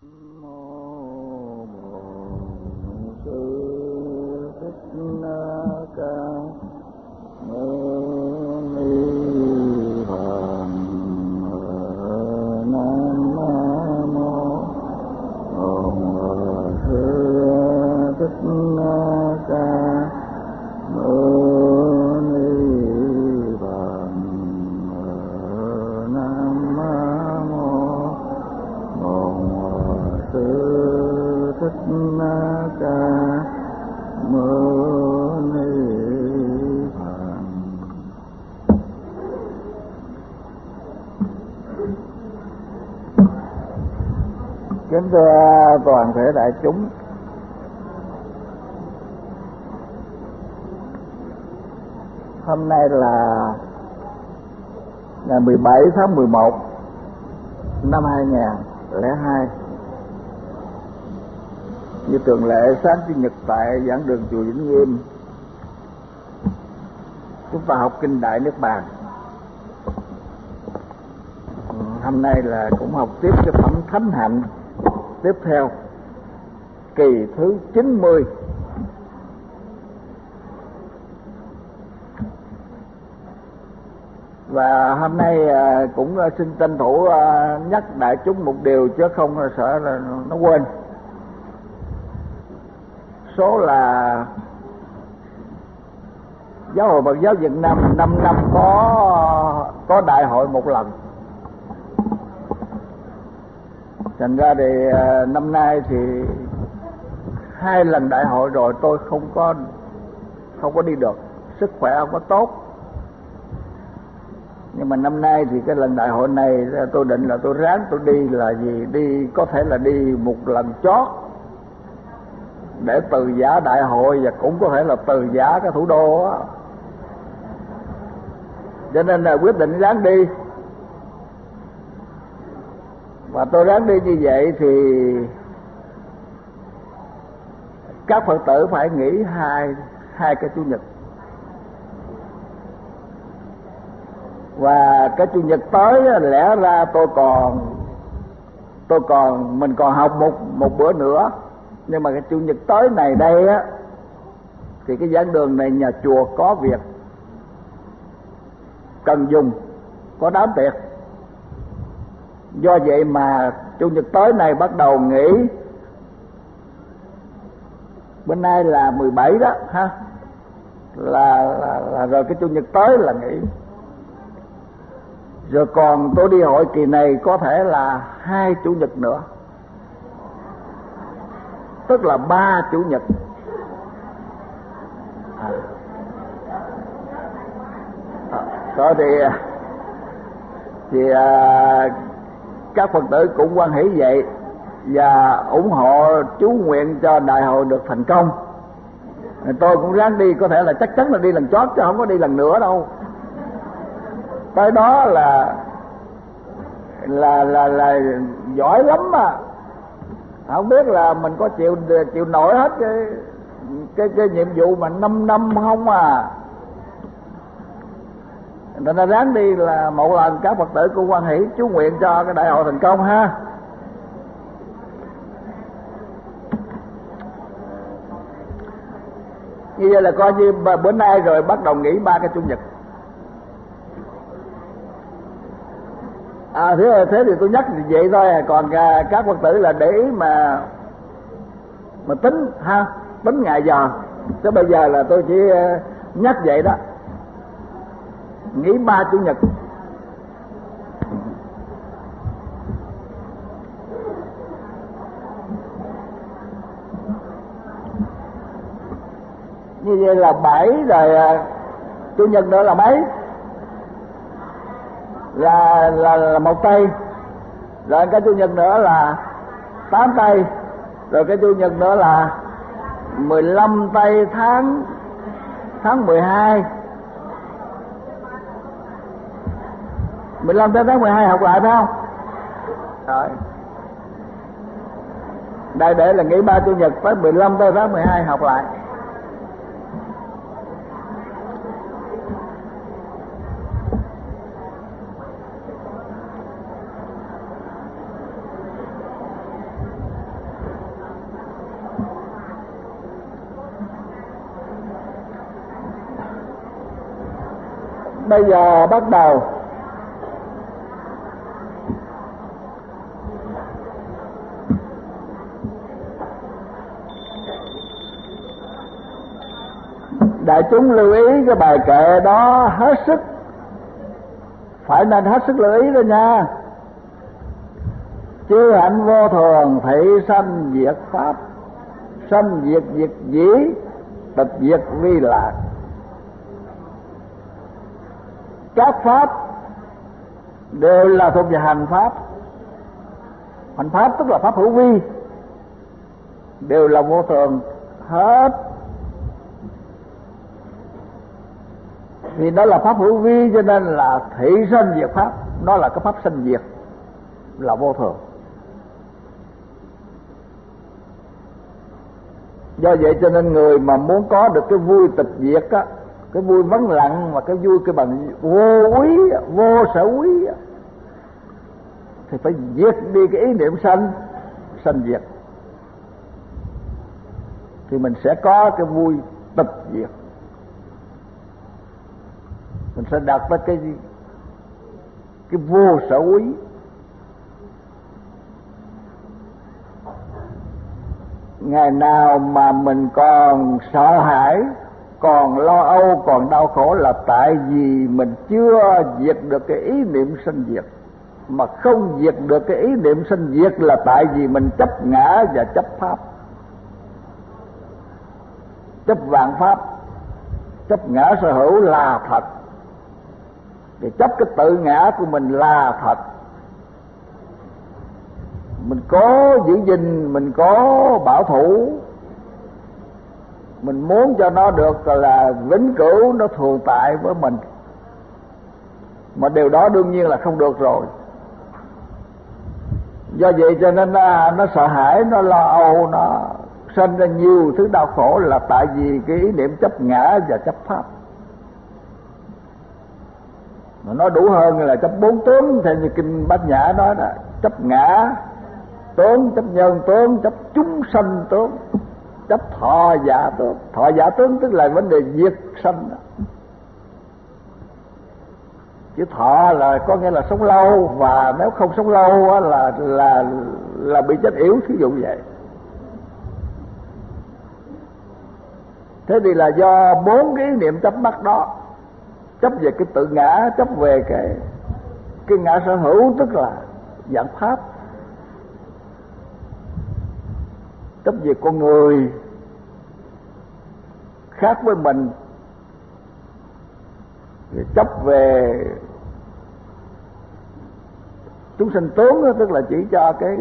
Mô Bổn Sư Thích Ca Mâu Ni Phật. Nam Mô Bổn Sư Thích Ca Mâu Ni Phật. Nam Mô Bổn Sư Thích Ca Mâu Ni Phật. Kính thưa toàn thể đại chúng, hôm nay là ngày 17 tháng 11 năm 2002. Như thường lệ, sáng Chủ nhật tại giảng đường chùa Vĩnh Nghiêm, chúng ta học kinh Đại Niết Bàn. Hôm nay là cũng học tiếp cái phẩm Thánh Hạnh tiếp theo, kỳ thứ 90. Và hôm nay cũng xin tranh thủ nhắc đại chúng một điều, chứ không sợ là nó quên. Số là Giáo hội Phật giáo Việt Nam 5 năm có đại hội một lần. Thành ra thì năm nay thì 2 lần đại hội rồi, tôi không có đi được, sức khỏe không có tốt. Nhưng mà năm nay thì cái lần đại hội này tôi định là tôi ráng tôi đi, là gì đi có thể là đi một lần chót để từ giả đại hội, và cũng có thể là từ giả cái thủ đô á. Cho nên là quyết định ráng đi. Và tôi ráng đi như vậy thì các Phật tử phải nghỉ hai cái Chủ nhật. Và cái Chủ nhật tới lẽ ra mình còn học một bữa nữa. Nhưng mà cái Chủ nhật tới này đây á, thì cái giảng đường này nhà chùa có việc cần dùng, có đám tiệc. Do vậy mà Chủ nhật tới này bắt đầu nghỉ. Bên nay là 17 đó ha, là rồi cái Chủ nhật tới là nghỉ. Rồi còn tôi đi hội kỳ này có thể là 2 Chủ nhật nữa, tức là 3 Chủ nhật. Đó thì các Phật tử cũng hoan hỷ vậy và ủng hộ chú nguyện cho đại hội được thành công. Tôi cũng ráng đi, có thể là chắc chắn là đi lần chót chứ không có đi lần nữa đâu. Tới đó là giỏi lắm mà. Không biết là mình có chịu nổi hết cái nhiệm vụ mà 5 năm không à. Nên là ráng đi là một lần, các Phật tử cũng hoan hỷ chú nguyện cho cái đại hội thành công ha. Như vậy là coi như bữa nay rồi bắt đầu nghỉ 3 cái Chủ nhật. Thế thì tôi nhắc vậy thôi. Còn các Phật tử là để ý mà tính ha, tính ngày giờ. Chứ bây giờ là tôi chỉ nhắc vậy đó. Nghỉ 3 Chủ nhật. Như vậy là 7 rồi, Chủ nhật nữa là mấy? Là 1 tây. Rồi cái Chủ nhật nữa là 8 tây. Rồi cái Chủ nhật nữa là 15 tây tháng 12. 15 tới tháng 12 học lại phải không? Rồi. Đây để là nghỉ 3 Chủ nhật, tới 15 tới tháng 12 học lại. Bây giờ bắt đầu. Đại chúng lưu ý cái bài kệ đó hết sức, phải nên hết sức lưu ý đó nha. Chư hạnh vô thường, thị sanh diệt pháp, sanh diệt diệt dĩ, tịch diệt vi lạc. Các pháp đều là thuộc về hành pháp. Hành pháp tức là pháp hữu vi, đều là vô thường hết. Vì đó là pháp hữu vi cho nên là thị sanh diệt pháp, nó là cái pháp sanh diệt, là vô thường. Do vậy cho nên người mà muốn có được cái vui tịch diệt á, cái vui vắng lặng và cái vui cái bằng vô úy, vô sở úy á, thì phải diệt đi cái ý niệm sanh diệt, thì mình sẽ có cái vui tịch diệt. Mình sẽ đạt tới cái vô sở úy. Ngày nào mà mình còn sợ hãi, còn lo âu, còn đau khổ là tại vì mình chưa diệt được cái ý niệm sanh diệt. Mà không diệt được cái ý niệm sanh diệt là tại vì mình chấp ngã và chấp pháp, chấp vạn pháp, chấp ngã sở hữu là thật, để chấp cái tự ngã của mình là thật. Mình cố giữ gìn, mình cố bảo thủ, mình muốn cho nó được là vĩnh cửu, nó thường tại với mình. Mà điều đó đương nhiên là không được rồi. Do vậy cho nên nó sợ hãi, nó lo âu, nó sinh ra nhiều thứ đau khổ là tại vì cái ý niệm chấp ngã và chấp pháp. Mà nói đủ hơn là chấp bốn tướng, theo như kinh Bát Nhã nói đó: chấp ngã tướng, chấp nhân tướng, chấp chúng sanh tướng, chấp thọ giả tướng. Thọ giả tướng tức là vấn đề diệt sanh đó. Chứ thọ là có nghĩa là sống lâu, và nếu không sống lâu á là bị chết yểu, thí dụ vậy. Thế thì là do bốn cái ý niệm chấp mắc đó: chấp về cái tự ngã, chấp về cái ngã sở hữu tức là dạng pháp, chấp về con người khác với mình, chấp về chúng sanh tướng đó, tức là chỉ cho cái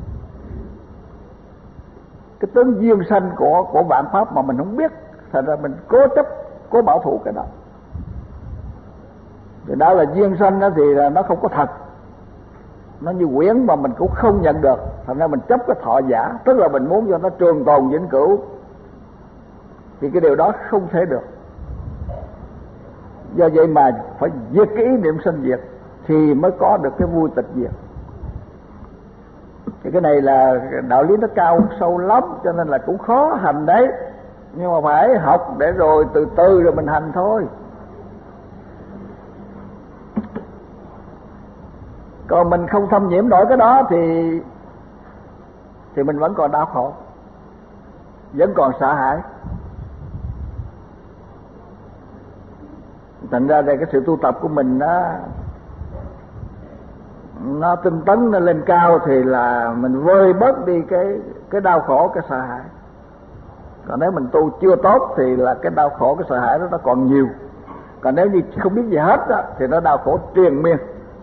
tướng duyên sanh của vạn pháp mà mình không biết, thành ra mình cố chấp, cố bảo thủ cái đó. Thì đó là duyên sanh đó, thì là nó không có thật, nó như quyển mà mình cũng không nhận được, thành ra mình chấp cái thọ giả, tức là mình muốn cho nó trường tồn vĩnh cửu, thì cái điều đó không thể được. Do vậy mà phải diệt cái ý niệm sanh diệt thì mới có được cái vui tịch diệt. Thì cái này là đạo lý nó cao sâu lắm, cho nên là cũng khó hành đấy, nhưng mà phải học để rồi từ từ rồi mình hành thôi. Còn mình không thâm nhiễm nổi cái đó thì mình vẫn còn đau khổ, vẫn còn sợ hãi. Thành ra cái sự tu tập của mình nó tinh tấn, nó lên cao thì là mình vơi bớt đi cái đau khổ, cái sợ hãi. Còn nếu mình tu chưa tốt thì là cái đau khổ, cái sợ hãi đó nó còn nhiều. Còn nếu như không biết gì hết đó, thì nó đau khổ triền miên.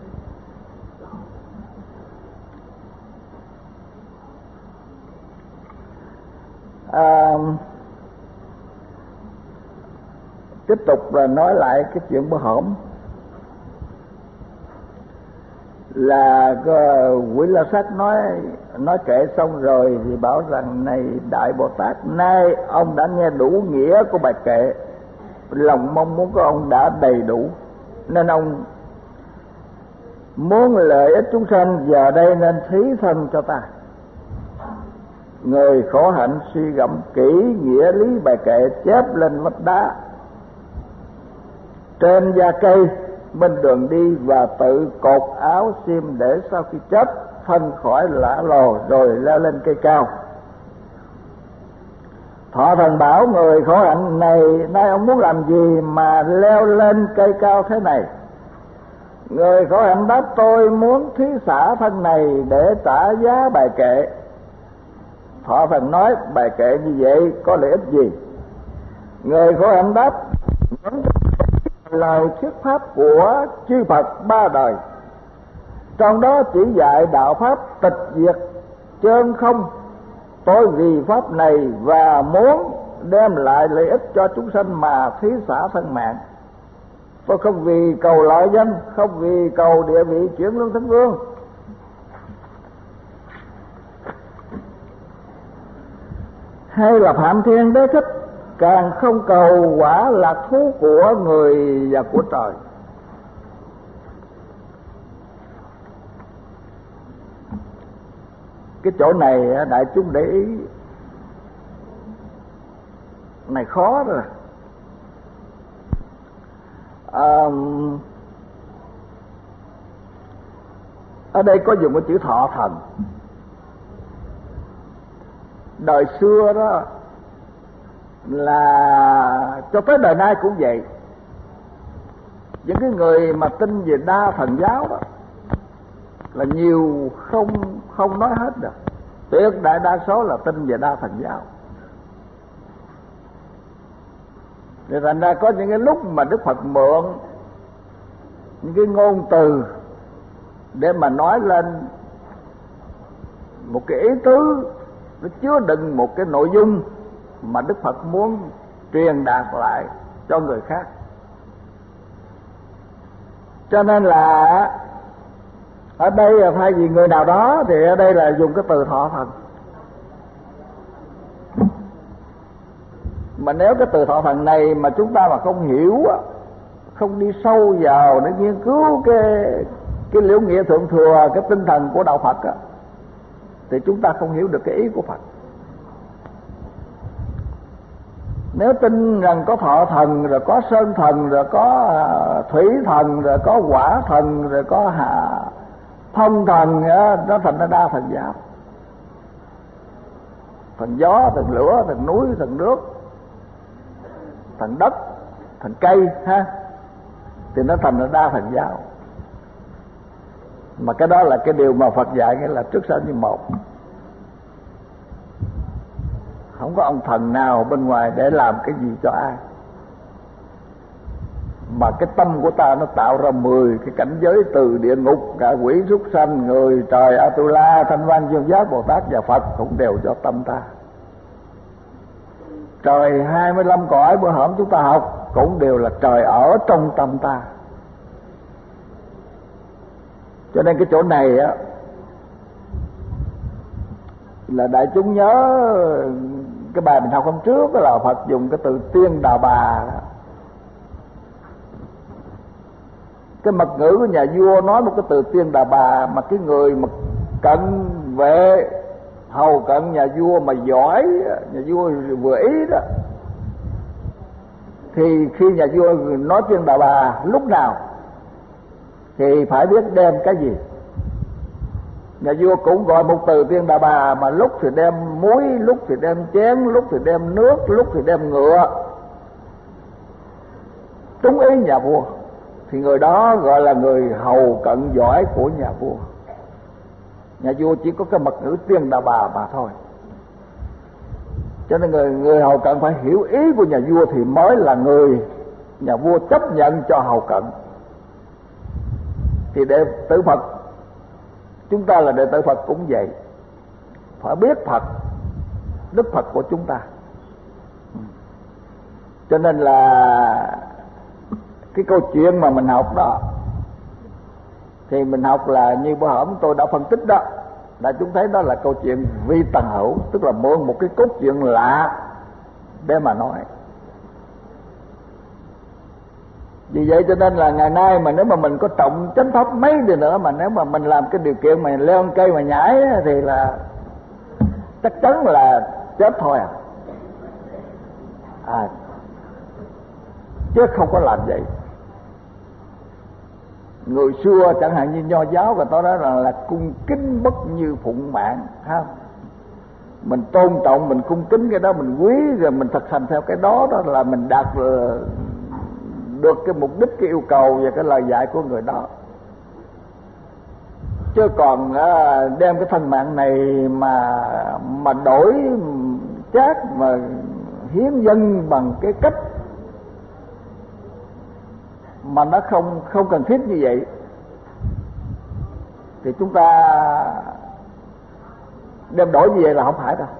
Tiếp tục là nói lại cái chuyện bữa hổm, là Quỷ La Sát nói kệ xong rồi thì bảo rằng: này Đại Bồ Tát, nay ông đã nghe đủ nghĩa của bài kệ, lòng mong muốn của ông đã đầy đủ, nên ông muốn lợi ích chúng sanh, giờ đây nên thí thân cho ta. Người khổ hạnh suy gẫm kỹ nghĩa lý bài kệ, chép lên vách đá, trên da cây bên đường đi, và tự cột áo xiêm để sau khi chết thân khỏi lả lồ rồi leo lên cây cao. Thọ Thần bảo người khổ hạnh này, nay ông muốn làm gì mà leo lên cây cao thế này? Người khổ hạnh đáp, tôi muốn thí xả thân này để trả giá bài kệ. Thọ Thần nói, bài kệ như vậy có lợi ích gì? Người khổ hạnh đáp, những lời thuyết pháp của chư Phật ba đời, trong đó chỉ dạy đạo pháp tịch diệt chân không. Tôi vì pháp này và muốn đem lại lợi ích cho chúng sanh mà thí xả thân mạng. Tôi không vì cầu lợi danh, không vì cầu địa vị chuyển luân thánh vương. Hay là Phạm Thiên Đế Thích, càng không cầu quả lạc thú của người và của trời. Cái chỗ này đại chúng để ý, này khó rồi. Ở đây có dùng cái chữ thọ thần. Đời xưa đó là cho tới đời nay cũng vậy. Những cái người mà tin về đa thần giáo đó là nhiều, không nói hết được. Tuyệt đại đa số là tin về đa thần giáo. Thì thành ra có những cái lúc mà Đức Phật mượn những cái ngôn từ để mà nói lên một cái ý tứ, nó chứa đựng một cái nội dung mà Đức Phật muốn truyền đạt lại cho người khác. Cho nên là ở đây là thay vì người nào đó thì ở đây là dùng cái từ thọ thần. Mà nếu cái từ thọ thần này mà chúng ta mà không hiểu, không đi sâu vào để nghiên cứu cái liễu nghĩa thượng thừa, cái tinh thần của đạo Phật á, thì chúng ta không hiểu được cái ý của Phật. Nếu tin rằng có thọ thần, rồi có sơn thần, rồi có thủy thần, rồi có hỏa thần, rồi có phong thần, nó thành ra đa thần giáo. Thần gió, thần lửa, thần núi, thần nước, thần đất, thần cây ha, thì nó thành ra đa thần giáo. Mà cái đó là cái điều mà Phật dạy, nghĩa là trước sau như một. Không có ông thần nào bên ngoài để làm cái gì cho ai. Mà cái tâm của ta nó tạo ra 10 cái cảnh giới, từ địa ngục, cả quỷ súc sanh, người trời, Atula, Thanh Văn, Dương Giác, Bồ Tát và Phật cũng đều do tâm ta. Trời 25 cõi bữa hổm chúng ta học cũng đều là trời ở trong tâm ta. Cho nên cái chỗ này á là đại chúng nhớ cái bài mình học hôm trước là Phật dùng cái từ Tiên Đà Bà. Cái mật ngữ của nhà vua nói một cái từ Tiên Đà Bà, mà cái người mà cận vệ hầu cận nhà vua mà giỏi, nhà vua vừa ý đó, thì khi nhà vua nói Tiên Đà Bà lúc nào thì phải biết đem cái gì. Nhà vua cũng gọi một từ Tiên Đà Bà, mà lúc thì đem muối, lúc thì đem chén, lúc thì đem nước, lúc thì đem ngựa. Trúng ý nhà vua thì người đó gọi là người hầu cận giỏi của nhà vua. Nhà vua chỉ có cái mật ngữ Tiên Đà Bà mà thôi. Cho nên người hầu cận phải hiểu ý của nhà vua thì mới là người nhà vua chấp nhận cho hầu cận. Thì đệ tử Phật, chúng ta là đệ tử Phật cũng vậy, phải biết Phật, Đức Phật của chúng ta. Cho nên là cái câu chuyện mà mình học đó, thì mình học là như bữa hổm tôi đã phân tích đó, là chúng thấy đó là câu chuyện vi tần hữu, tức là mượn một cái cốt truyện lạ để mà nói. Vì vậy cho nên là ngày nay mà nếu mà mình có trọng chánh pháp mấy đi nữa, mà nếu mà mình làm cái điều kiện mà leo cây mà nhảy thì là chắc chắn là chết thôi chứ không có làm vậy. Người xưa chẳng hạn như Nho giáo và tôi nói là cung kính bất như phụng mạng ha. Mình tôn trọng, mình cung kính cái đó, mình quý, rồi mình thực hành theo cái đó, đó là mình đạt được cái mục đích, cái yêu cầu và cái lời dạy của người đó. Chứ còn đem cái thân mạng này mà đổi chác, mà hiến dân bằng cái cách mà nó không cần thiết như vậy, thì chúng ta đem đổi như vậy là không phải đâu.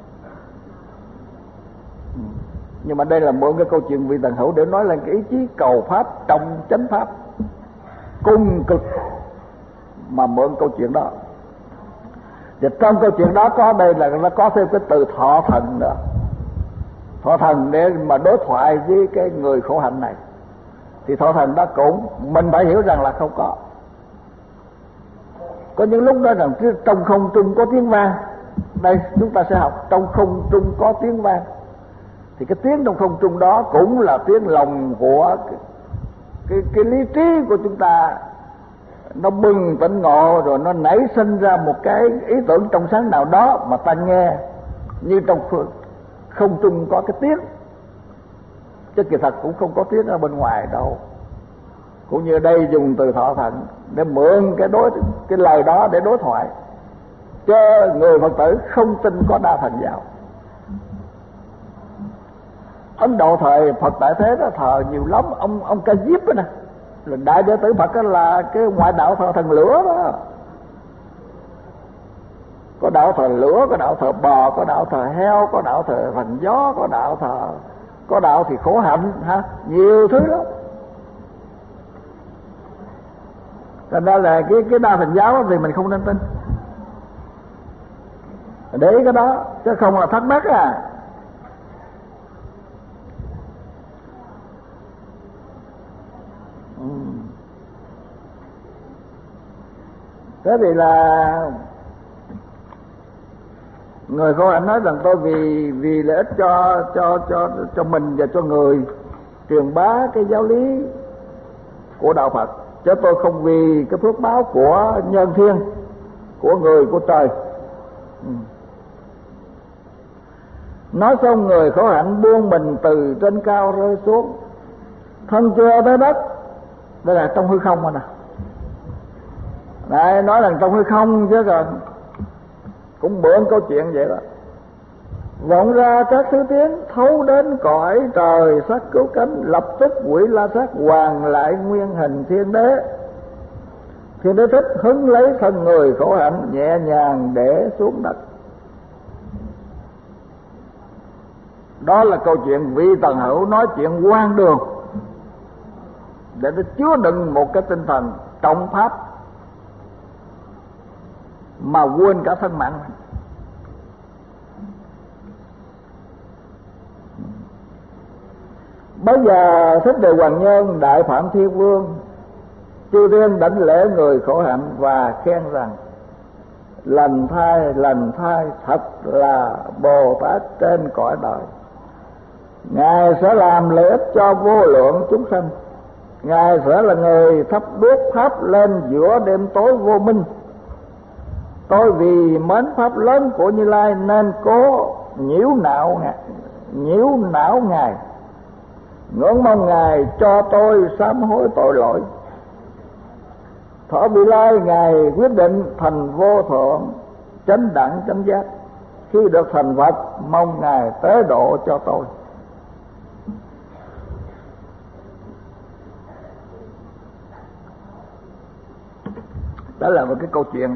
Nhưng mà đây là mượn cái câu chuyện Vị Tần Hữu để nói lên cái ý chí cầu pháp trong chánh pháp cung cực, mà mượn câu chuyện đó. Và trong câu chuyện đó có đây là nó có thêm cái từ thọ thần nữa. Thọ thần để mà đối thoại với cái người khổ hạnh này, thì thọ thần đó cũng mình phải hiểu rằng là không có. Có những lúc nói rằng trong không trung có tiếng vang. Đây chúng ta sẽ học trong không trung có tiếng vang. Thì cái tiếng trong không trung đó cũng là tiếng lòng của cái lý trí của chúng ta, nó bừng tỉnh ngộ, rồi nó nảy sinh ra một cái ý tưởng trong sáng nào đó mà ta nghe như trong không trung có cái tiếng, chứ kỳ thật cũng không có tiếng ở bên ngoài đâu. Cũng như đây dùng từ thọ thần để mượn cái lời đó để đối thoại, chứ người Phật tử không tin có đa thần giáo. Ấn Độ thời Phật tại thế đó thờ nhiều lắm. Ông Ca Diếp đó nè, là đại đệ tử Phật, đó là cái ngoại đạo thờ thần lửa đó. Có đạo thờ lửa, có đạo thờ bò, có đạo thờ heo, có đạo thờ thần gió, có đạo thì khổ hạnh ha, nhiều thứ lắm. Thành ra là cái đa thần giáo thì mình không nên tin. Để ý cái đó chứ không là thắc mắc à. Thế thì là người khổ hạnh nói rằng tôi vì lợi ích cho mình và cho người truyền bá cái giáo lý của đạo Phật, chứ tôi không vì cái phước báo của nhân thiên, của người, của trời. Nói xong người khổ hạnh buông mình từ trên cao rơi xuống, thân chưa tới đất. Đây là trong hư không mà nè. Đấy, nói là trong hư không chứ còn cũng mượn câu chuyện vậy đó. Vọng ra các thứ tiếng thấu đến cõi trời sắc cứu cánh, lập tức quỷ La Sát hoàn lại nguyên hình thiên đế. Thiên đế thích hứng lấy thân người khổ hạnh, nhẹ nhàng để xuống đất. Đó là câu chuyện Vị Tần Hữu nói chuyện hoang đường để nó chứa đựng một cái tinh thần trọng pháp mà quên cả thân mạng. Bây giờ Thích Đề Hoàng Nhân Đại Phạm Thiên Vương chư thiên đảnh lễ người khổ hạnh và khen rằng lành thai thật là Bồ Tát trên cõi đời. Ngài sẽ làm lợi ích cho vô lượng chúng sanh. Ngài sẽ là người thắp đuốc pháp lên giữa đêm tối vô minh. Tôi vì mến pháp lớn của Như Lai nên cố nhiễu não Ngài, ngưỡng mong Ngài cho tôi sám hối tội lỗi. Thọ Vị Lai Ngài quyết định thành vô thượng chánh đẳng chánh giác. Khi được thành Phật mong Ngài tế độ cho tôi. Đó là một cái câu chuyện.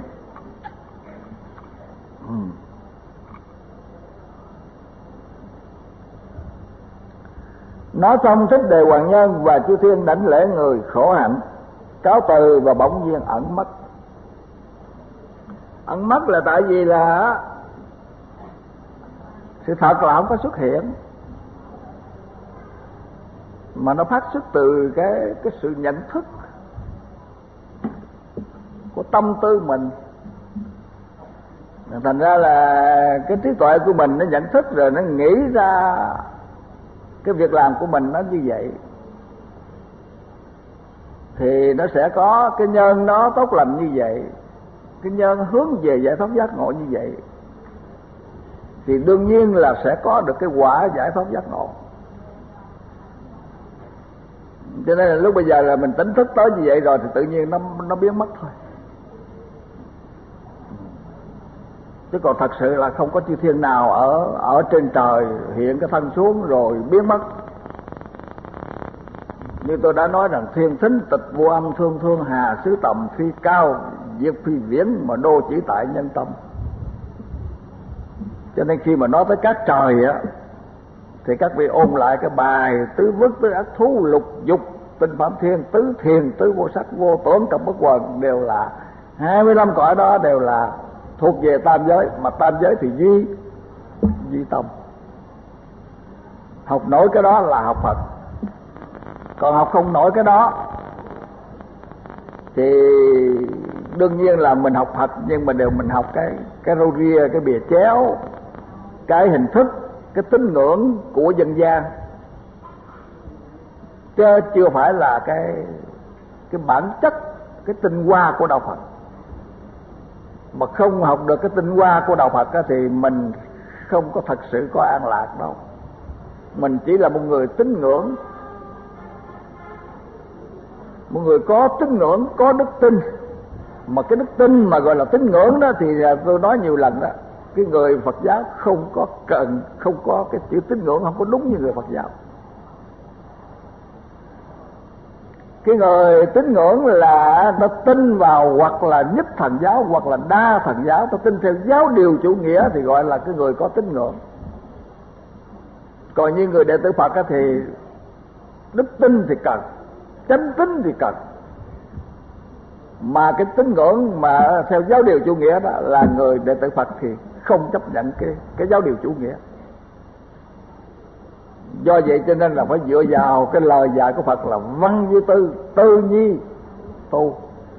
Nói xong Thích Đề Hoàng Nhân và chư thiên đảnh lễ người khổ hạnh, cáo từ và bỗng nhiên ẩn mất. Ẩn mất là tại vì là sự thật là không có xuất hiện, mà nó phát xuất từ cái sự nhận thức của tâm tư mình. Thành ra là cái trí tuệ của mình nó nhận thức rồi, nó nghĩ ra cái việc làm của mình nó như vậy. thì nó sẽ có cái nhân nó tốt lành như vậy, cái nhân hướng về giải thoát giác ngộ như vậy, thì đương nhiên là sẽ có được cái quả giải thoát giác ngộ. Cho nên là lúc bây giờ là mình tỉnh thức tới như vậy rồi thì tự nhiên nó biến mất thôi. Chứ còn thật sự là không có chư thiên nào ở trên trời hiện cái thân xuống rồi biến mất. Như tôi đã nói rằng thiên thính tịch vô âm, thương thương hà xứ tầm, phi cao diệt phi viễn, mà đô chỉ tại nhân tâm. Cho nên khi mà nói tới các trời á, thì các vị ôn lại cái bài tứ vức, tứ ác thú, lục dục, tinh phạm thiên, tứ thiền, tứ vô sắc, vô tưởng, trong bất quần, đều là 25 cõi đó đều là thuộc về tam giới. Mà tam giới thì duy tâm. Học nổi cái đó là học Phật. Còn học không nổi cái đó thì đương nhiên là mình học Phật, nhưng mà đều mình học cái râu ria, cái bìa chéo, cái hình thức, cái tín ngưỡng của dân gian, chứ chưa phải là cái bản chất, cái tinh hoa của đạo Phật. Mà không học được cái tinh hoa của đạo Phật á, thì mình không có thật sự có an lạc đâu. Mình chỉ là một người tín ngưỡng, một người có tín ngưỡng, có đức tin. Mà cái đức tin mà gọi là tín ngưỡng đó thì tôi nói nhiều lần đó, cái người Phật giáo không có cái chữ tín ngưỡng, không có đúng như người Phật giáo. Cái người tín ngưỡng là ta tin vào hoặc là nhất thần giáo hoặc là đa thần giáo, ta tin theo giáo điều chủ nghĩa thì gọi là cái người có tín ngưỡng. Còn như người đệ tử Phật thì đức tin thì cần, chánh tín thì cần. Mà cái tín ngưỡng mà theo giáo điều chủ nghĩa đó là người đệ tử Phật thì không chấp nhận cái giáo điều chủ nghĩa. Do vậy cho nên là phải dựa vào cái lời dạy của Phật là văn như tư, tư nhi tu.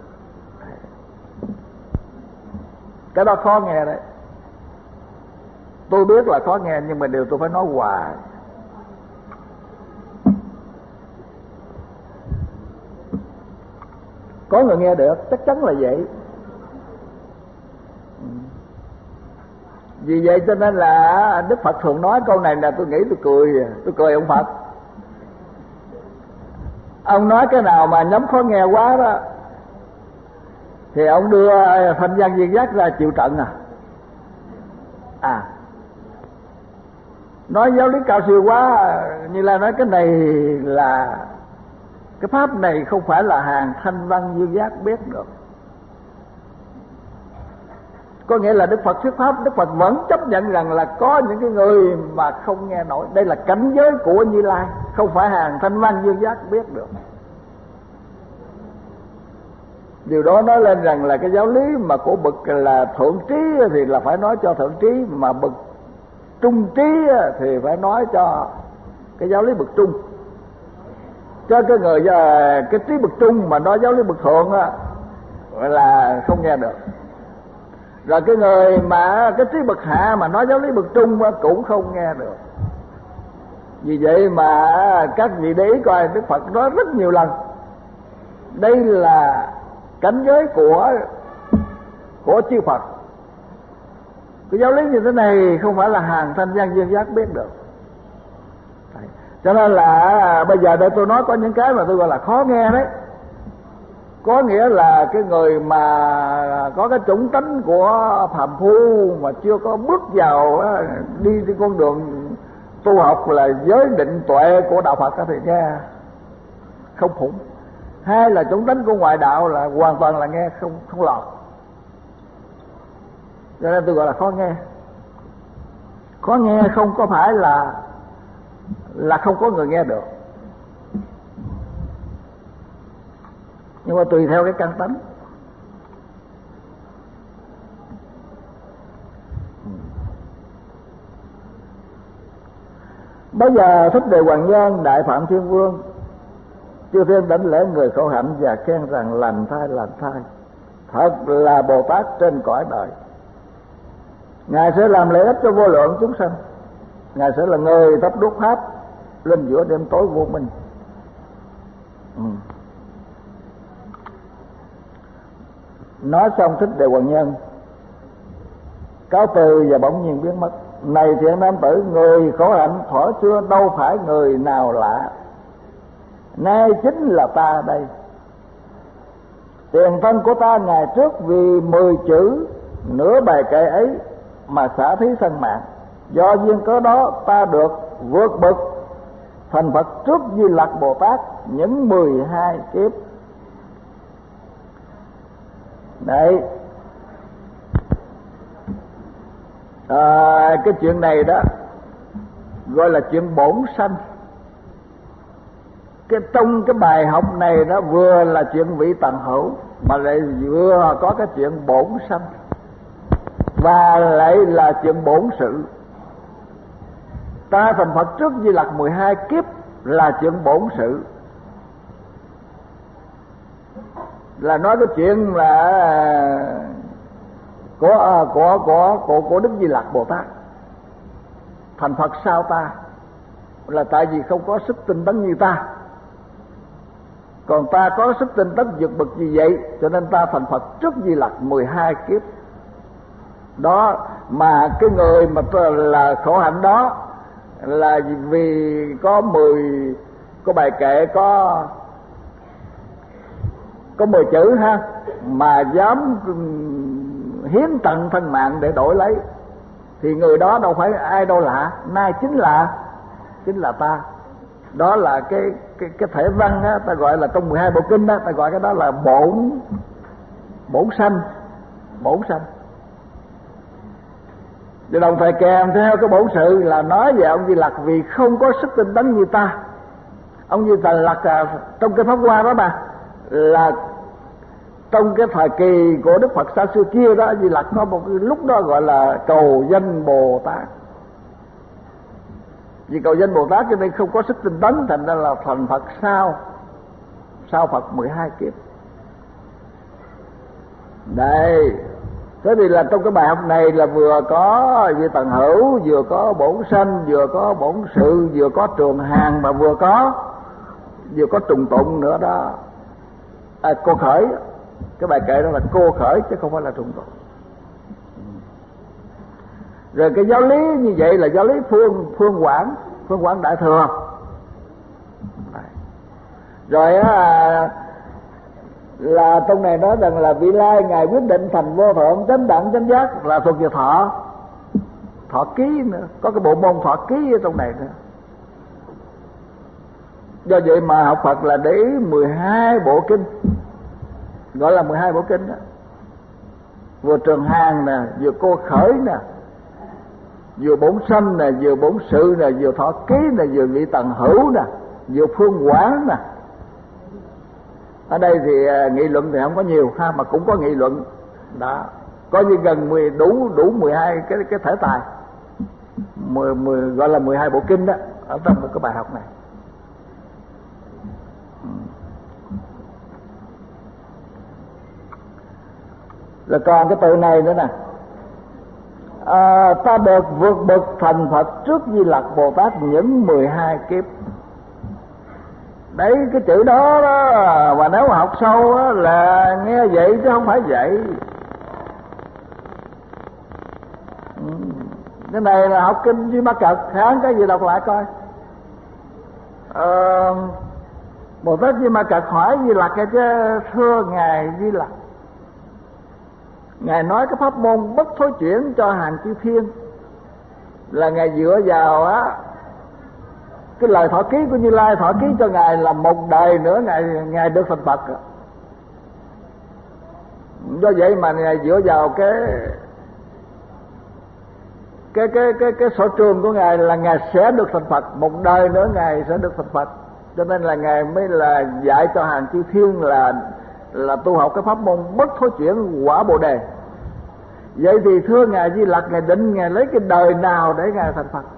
Cái đó khó nghe đấy. Tôi biết là khó nghe, nhưng mà điều tôi phải nói hoài. Có người nghe được, chắc chắn là vậy. Vì vậy cho nên là Đức Phật thường nói câu này là tôi nghĩ tôi cười ông Phật. Ông nói cái nào mà nhóm khó nghe quá đó thì ông đưa Thanh Văn Viên Giác ra chịu trận nói giáo lý cao siêu quá, như là nói cái này là cái pháp này không phải là hàng Thanh Văn Viên Giác biết được. Có nghĩa là Đức Phật thuyết pháp, Đức Phật vẫn chấp nhận rằng là có những cái người mà không nghe nổi. Đây là cảnh giới của Như Lai, không phải hàng Thanh Văn Viên Giác biết được. Điều đó nói lên rằng là cái giáo lý mà của bậc là thượng trí thì là phải nói cho thượng trí, mà bậc trung trí thì phải nói cho cái giáo lý bậc trung. Cho cái người cái trí bậc trung mà nói giáo lý bậc thượng là không nghe được. Rồi cái người mà cái trí bậc hạ mà nói giáo lý bậc trung cũng không nghe được. Vì vậy mà các vị để ý coi, Đức Phật nói rất nhiều lần đây là cảnh giới của chư Phật. Cái giáo lý như thế này không phải là hàng Thanh Văn Viên Giác biết được. Cho nên là bây giờ để tôi nói có những cái mà tôi gọi là khó nghe đấy. Có nghĩa là cái người mà có cái chủng tánh của phàm phu mà chưa có bước vào đi trên con đường tu học là giới định tuệ của đạo Phật thì nghe không phụng. Hai là chủng tánh của ngoại đạo là hoàn toàn là nghe không lọt. Cho nên tôi gọi là khó nghe. Khó nghe không có phải là không có người nghe được, nhưng mà tùy theo cái căn tánh. Bây giờ Thích Đề Hoàng Nhân Đại Phạm Thiên Vương chư thiên đảnh lễ người khổ hạnh và khen rằng lành thai thật là Bồ Tát trên cõi đời. Ngài sẽ làm lợi ích cho vô lượng chúng sanh. Ngài sẽ là người thắp đuốc pháp lên giữa đêm tối vô minh. Nói xong Thích Đề Hoàng Nhân cáo từ và bỗng nhiên biến mất. Này thiện nam tử, người khổ hạnh thuở xưa đâu phải người nào lạ, nay chính là ta đây. Tiền thân của ta ngày trước vì 10 chữ nửa bài kệ ấy mà xả thí sanh mạng. Do duyên cớ đó ta được vượt bậc thành Phật trước Di Lặc Bồ Tát những 12 kiếp. Đấy, cái chuyện này đó gọi là chuyện bổn sanh. Trong cái bài học này đó vừa là chuyện vị tần hữu mà lại vừa có cái chuyện bổn sanh, và lại là chuyện bổn sự. Ta thành Phật trước Di Lặc 12 kiếp là chuyện bổn sự, là nói cái chuyện là của Đức Di Lặc Bồ Tát thành Phật sau ta, là tại vì không có sức tinh tấn như ta, còn ta có sức tinh tấn vượt bậc như vậy, cho nên ta thành Phật trước Di Lặc 12 kiếp. Đó mà cái người mà là khổ hạnh đó là vì có bài kệ có 10 chữ ha, mà dám hiến tận thân mạng để đổi lấy, thì người đó đâu phải ai đâu lạ, nay chính là ta. Đó là cái thể văn á, ta gọi là trong 12 bộ kinh đó, ta gọi cái đó là bổn sanh. Thì đồng thời kèm theo cái bổn sự là nói về ông Di Lặc vì không có sức tinh tấn như ta. Ông Di Lặc trong cái Pháp Hoa đó mà, là trong cái thời kỳ của Đức Phật xa xưa kia đó, Di Lặc có một cái lúc đó gọi là cầu danh Bồ Tát. Vì cầu danh Bồ Tát cho nên không có sức tinh tấn, thành ra là thành Phật sau Phật 12 kiếp. Đây, thế thì là trong cái bài học này là vừa có vị tần hữu, vừa có bổn sanh, vừa có bổn sự, vừa có trường hàng, mà vừa có trùng tụng nữa đó. Cô khởi, cái bài kệ đó là cô khởi chứ không phải là trùng tụng. Rồi cái giáo lý như vậy là giáo lý phương quảng đại thừa. Rồi là trong này nói rằng là vị lai ngài quyết định thành vô thượng chánh đẳng chánh giác, là thuộc về thọ ký nữa, có cái bộ môn thọ ký ở trong này nữa. Do vậy mà học Phật là để ý 12 bộ kinh, gọi là 12 bộ kinh đó, vừa trường hàng nè, vừa cô khởi nè, vừa bổn sanh nè, vừa bổn sự nè, vừa thọ ký nè, vừa vị tần hữu nè, vừa phương quảng nè. Ở đây thì nghị luận thì không có nhiều ha, mà cũng có nghị luận đó, coi như gần đủ 12 cái thể tài, 10 gọi là 12 bộ kinh đó ở trong một cái bài học này. Rồi còn cái từ này nữa nè, ta được vượt bậc thành Phật trước Di Lặc Bồ Tát những 12 kiếp. Đấy, cái chữ đó mà nếu mà học sâu đó, là nghe vậy chứ không phải vậy. Cái này là học kinh Duy Ma Cật, kháng cái gì đọc lại coi. Bồ Tát Duy Ma Cật hỏi Di Lặc chứ, thưa ngài Di Lặc, ngài nói cái pháp môn bất thối chuyển cho hàng chư thiên là ngài dựa vào cái lời thọ ký của Như Lai, thọ ký cho ngài là một đời nữa ngài được thành Phật. Do vậy mà ngài dựa vào cái sở trường của ngài là ngài sẽ được thành Phật, một đời nữa ngài sẽ được thành Phật. Cho nên là ngài mới là dạy cho hàng chư thiên là tu học cái pháp môn bất thối chuyển quả Bồ Đề. Vậy thì thưa ngài Di Lặc, ngài định ngài lấy cái đời nào để ngài thành Phật?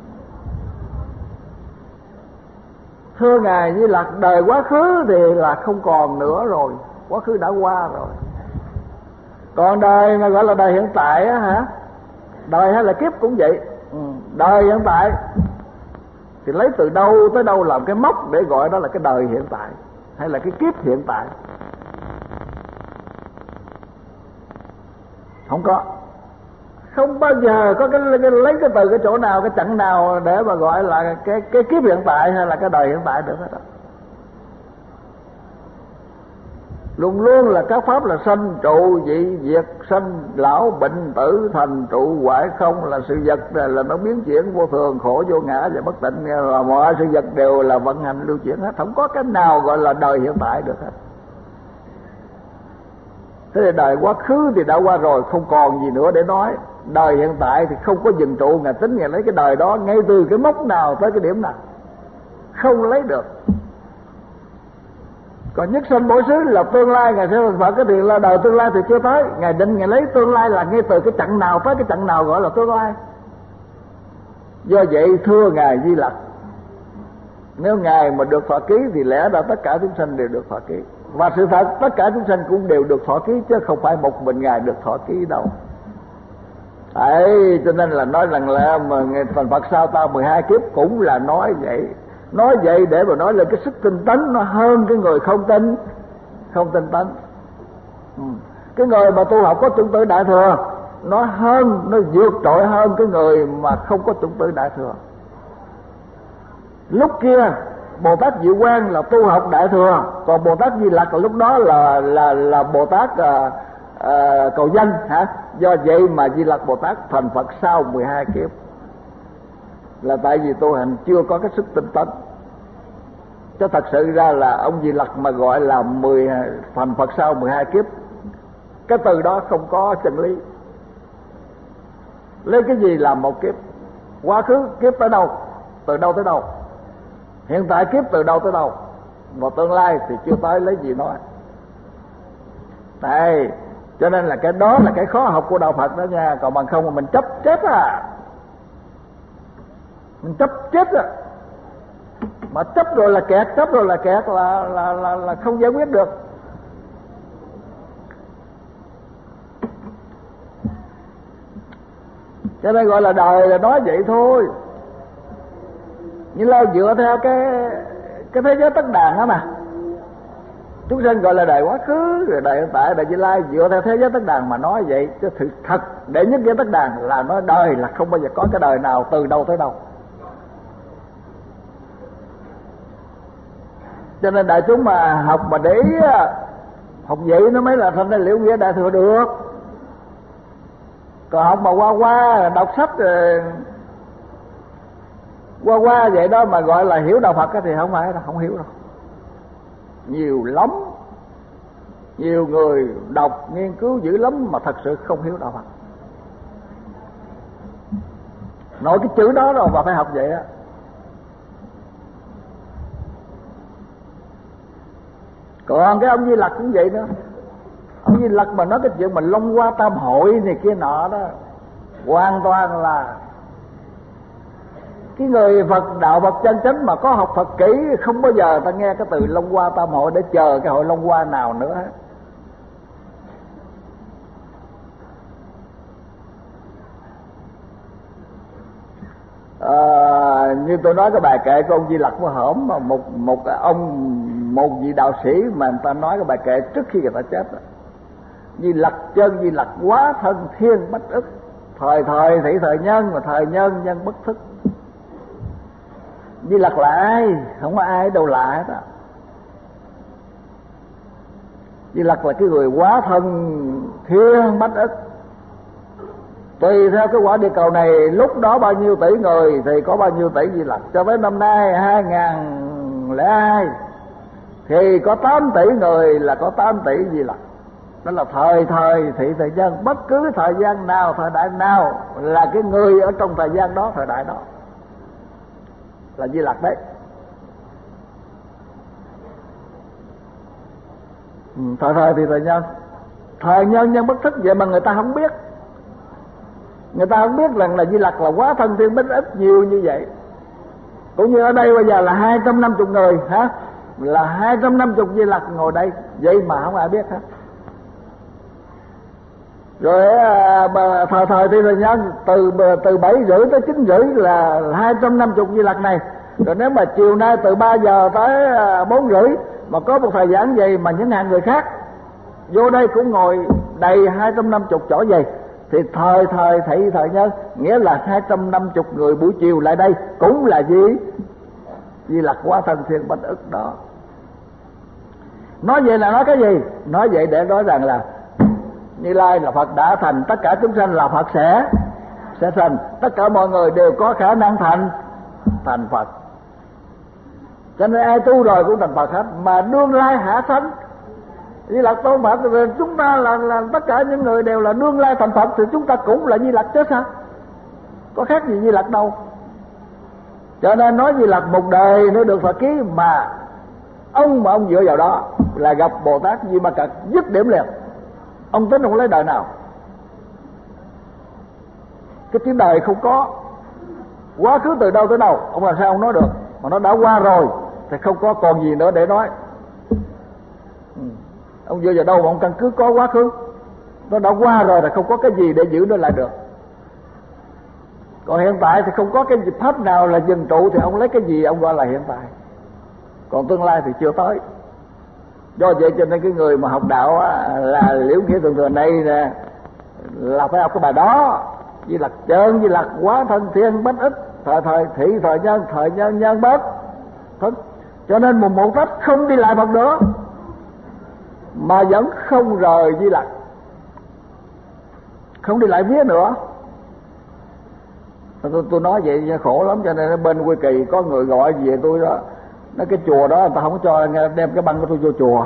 Thưa ngài Di Lặc, đời quá khứ thì là không còn nữa rồi, quá khứ đã qua rồi. Còn đời mà gọi là đời hiện tại á hả? Đời hay là kiếp cũng vậy. Đời hiện tại thì lấy từ đâu tới đâu làm cái mốc để gọi đó là cái đời hiện tại hay là cái kiếp hiện tại. Không có, không bao giờ có cái lấy cái từ cái chỗ nào, cái chặng nào để mà gọi là cái kiếp hiện tại hay là cái đời hiện tại được hết đó. Luôn luôn là các pháp là sanh trụ dị diệt, sanh lão bệnh tử thành trụ hoại không, là sự vật là nó biến chuyển vô thường, khổ vô ngã và bất tịnh, là mọi sự vật đều là vận hành lưu chuyển hết, không có cái nào gọi là đời hiện tại được hết. Thế thì đời quá khứ thì đã qua rồi, không còn gì nữa để nói. Đời hiện tại thì không có dừng trụ, Ngài tính Ngài lấy cái đời đó ngay từ cái mốc nào tới cái điểm nào, không lấy được. Còn nhất sanh bổ xứ là tương lai, Ngài sẽ phật cái tiền là đời tương lai thì chưa tới. Ngài định Ngài lấy tương lai là ngay từ cái chặng nào tới cái chặng nào gọi là tương lai. Do vậy thưa Ngài Di Lặc, nếu Ngài mà được thọ ký thì lẽ ra tất cả chúng sanh đều được thọ ký. Và sự thật tất cả chúng sanh cũng đều được thọ ký, chứ không phải một mình Ngài được thọ ký đâu. Đấy, cho nên là nói rằng là mà thành Phật sau ta 12 kiếp cũng là nói vậy. Nói vậy để mà nói là cái sức tinh tấn nó hơn cái người không tinh tấn. Cái người mà tu học có chủng tử đại thừa nó hơn, nó vượt trội hơn cái người mà không có chủng tử đại thừa. Lúc kia Bồ Tát Diệu Quang là tu học đại thừa, còn Bồ Tát Di Lặc lúc đó là Bồ Tát cầu danh hả. Do vậy mà Di Lặc Bồ Tát thành Phật sau 12 kiếp, là tại vì tu hành chưa có cái sức tinh tấn. Chứ thật sự ra là ông Di Lặc mà gọi là thành Phật sau 12 kiếp, cái từ đó không có chân lý. Lấy cái gì làm một kiếp? Quá khứ kiếp tới đâu, từ đâu tới đâu? Hiện tại kiếp từ đâu tới đâu? Và tương lai thì chưa tới, lấy gì nói. Đây, cho nên là cái đó là cái khó học của đạo Phật đó nha. Còn bằng không mà mình chấp chết à, mình chấp chết à. Mà chấp rồi là kẹt, chấp rồi là kẹt, là không giải quyết được. Cho nên gọi là đời là nói vậy thôi. Như là dựa theo cái thế giới tất đàn đó mà. Chúng sinh gọi là đời quá khứ, rồi đời hiện tại, đời vị lai, dựa theo thế giới tất đàn mà nói vậy. Chứ thực thật để nhất giới tất đàn là nói đời là không bao giờ có cái đời nào từ đâu tới đâu. Cho nên đại chúng mà học mà để ý, học vậy nó mới là thành ra liễu nghĩa đại thừa được. Còn học mà qua đọc sách rồi qua vậy đó mà gọi là hiểu đạo Phật thì không phải đâu, không hiểu đâu. Nhiều lắm, nhiều người đọc nghiên cứu dữ lắm mà thật sự không hiểu đạo Phật. Nói cái chữ đó rồi mà phải học vậy đó. Còn cái ông Di Lặc cũng vậy nữa. Ông Di Lặc mà nói cái chuyện mà Long Hoa Tam Hội này kia nọ đó, hoàn toàn là cái người Phật đạo Phật chân chánh mà có học Phật kỹ không bao giờ ta nghe cái từ Long Hoa Tam Hội để chờ cái hội Long Hoa nào nữa hết. Như tôi nói cái bài kệ của ông Di Lặc của hổm, mà một vị đạo sĩ mà người ta nói cái bài kệ trước khi người ta chết đó. Di Lặc chân Di Lặc quá thân thiên bách ức, thời thời thị thời nhân mà thời nhân nhân bất thức. Di Lặc là ai? Không có ai đâu lạ hết á. Di Lặc là cái người quá thân thiên bách ức. Tùy theo cái quả địa cầu này lúc đó bao nhiêu tỷ người thì có bao nhiêu tỷ Di Lặc. Cho tới năm nay 2002 thì có 8 tỷ người là có 8 tỷ Di Lặc. Đó là thời thời thị thời gian, bất cứ thời gian nào, thời đại nào là cái người ở trong thời gian đó, thời đại đó là Di Lặc đấy. Thời thời thì thời nhân, thời nhân nhân bất thức, vậy mà người ta không biết. Người ta không biết rằng là Di Lặc là quá thân thiên bách ức nhiều như vậy. Cũng như ở đây bây giờ là 250 người hả? Là 250 Di Lặc ngồi đây, vậy mà không ai biết hết. Rồi thời thời thì thời nhân từ 7 rưỡi tới 9 rưỡi là 250 Di Lặc này. Rồi nếu mà chiều nay từ 3 giờ tới 4 rưỡi mà có một thời gian vậy mà những ngàn người khác vô đây cũng ngồi đầy 250 chỗ gì thì thời thời nhân, nghĩa là 250 người buổi chiều lại đây cũng là gì? Di Lặc Quá Thân Thiên Bách Ức đó. Nói vậy là nói cái gì? Nói vậy để nói rằng là Như Lai là Phật đã thành, tất cả chúng sanh là Phật sẽ thành, tất cả mọi người đều có khả năng thành Phật. Cho nên ai tu rồi cũng thành Phật hết, mà đương lai hạ thánh. Di Lặc tôn Phật rồi chúng ta là tất cả những người đều là đương lai thành Phật, thì chúng ta cũng là Di Lặc chứ sao? Có khác gì Di Lặc đâu. Cho nên nói Di Lặc một đời mới được Phật ký, mà ông dựa vào đó là gặp Bồ Tát Di Ma Cật dứt điểm liền. Ông tính không lấy đời nào. Cái tiếng đời không có, quá khứ từ đâu tới đâu ông làm sao ông nói được, mà nó đã qua rồi thì không có còn gì nữa để nói. Ông dựa vào đâu mà ông căn cứ có quá khứ? Nó đã qua rồi thì không có cái gì để giữ nó lại được. Còn hiện tại thì không có cái pháp nào là dừng trụ, thì ông lấy cái gì ông gọi là hiện tại. Còn tương lai thì chưa tới. Do vậy cho nên cái người mà học đạo là Liễu Nghĩa thường thường đây nè, là phải học cái bài đó: Di Lặc Chân, Di Lặc Quá Thân Thiên Bách Ức, thời thị, thời nhân, nhân bớt. Cho nên một tách không đi lại Phật nữa, mà vẫn không rời Di Lặc, không đi lại vía nữa. Tôi nói vậy khổ lắm, cho nên bên Quy Kỳ có người gọi về tôi đó, nói cái chùa đó người ta không cho đem cái băng của tôi vô chùa.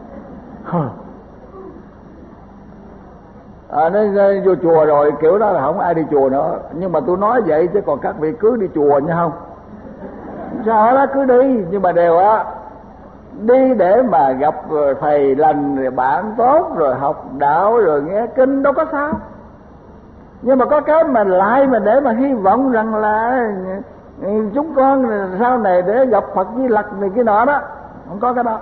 Nó vô chùa rồi kiểu đó là không ai đi chùa nữa. Nhưng mà tôi nói vậy chứ còn các vị cứ đi chùa nha, không sao đó, cứ đi. Nhưng mà đều đi để mà gặp thầy lành, rồi bạn tốt, rồi học đạo, rồi nghe kinh, đâu có sao. Nhưng mà có cái mà lại mà để mà hy vọng rằng là chúng con sau này để gặp Phật Di Lặc này kia nọ đó, không có cái đó.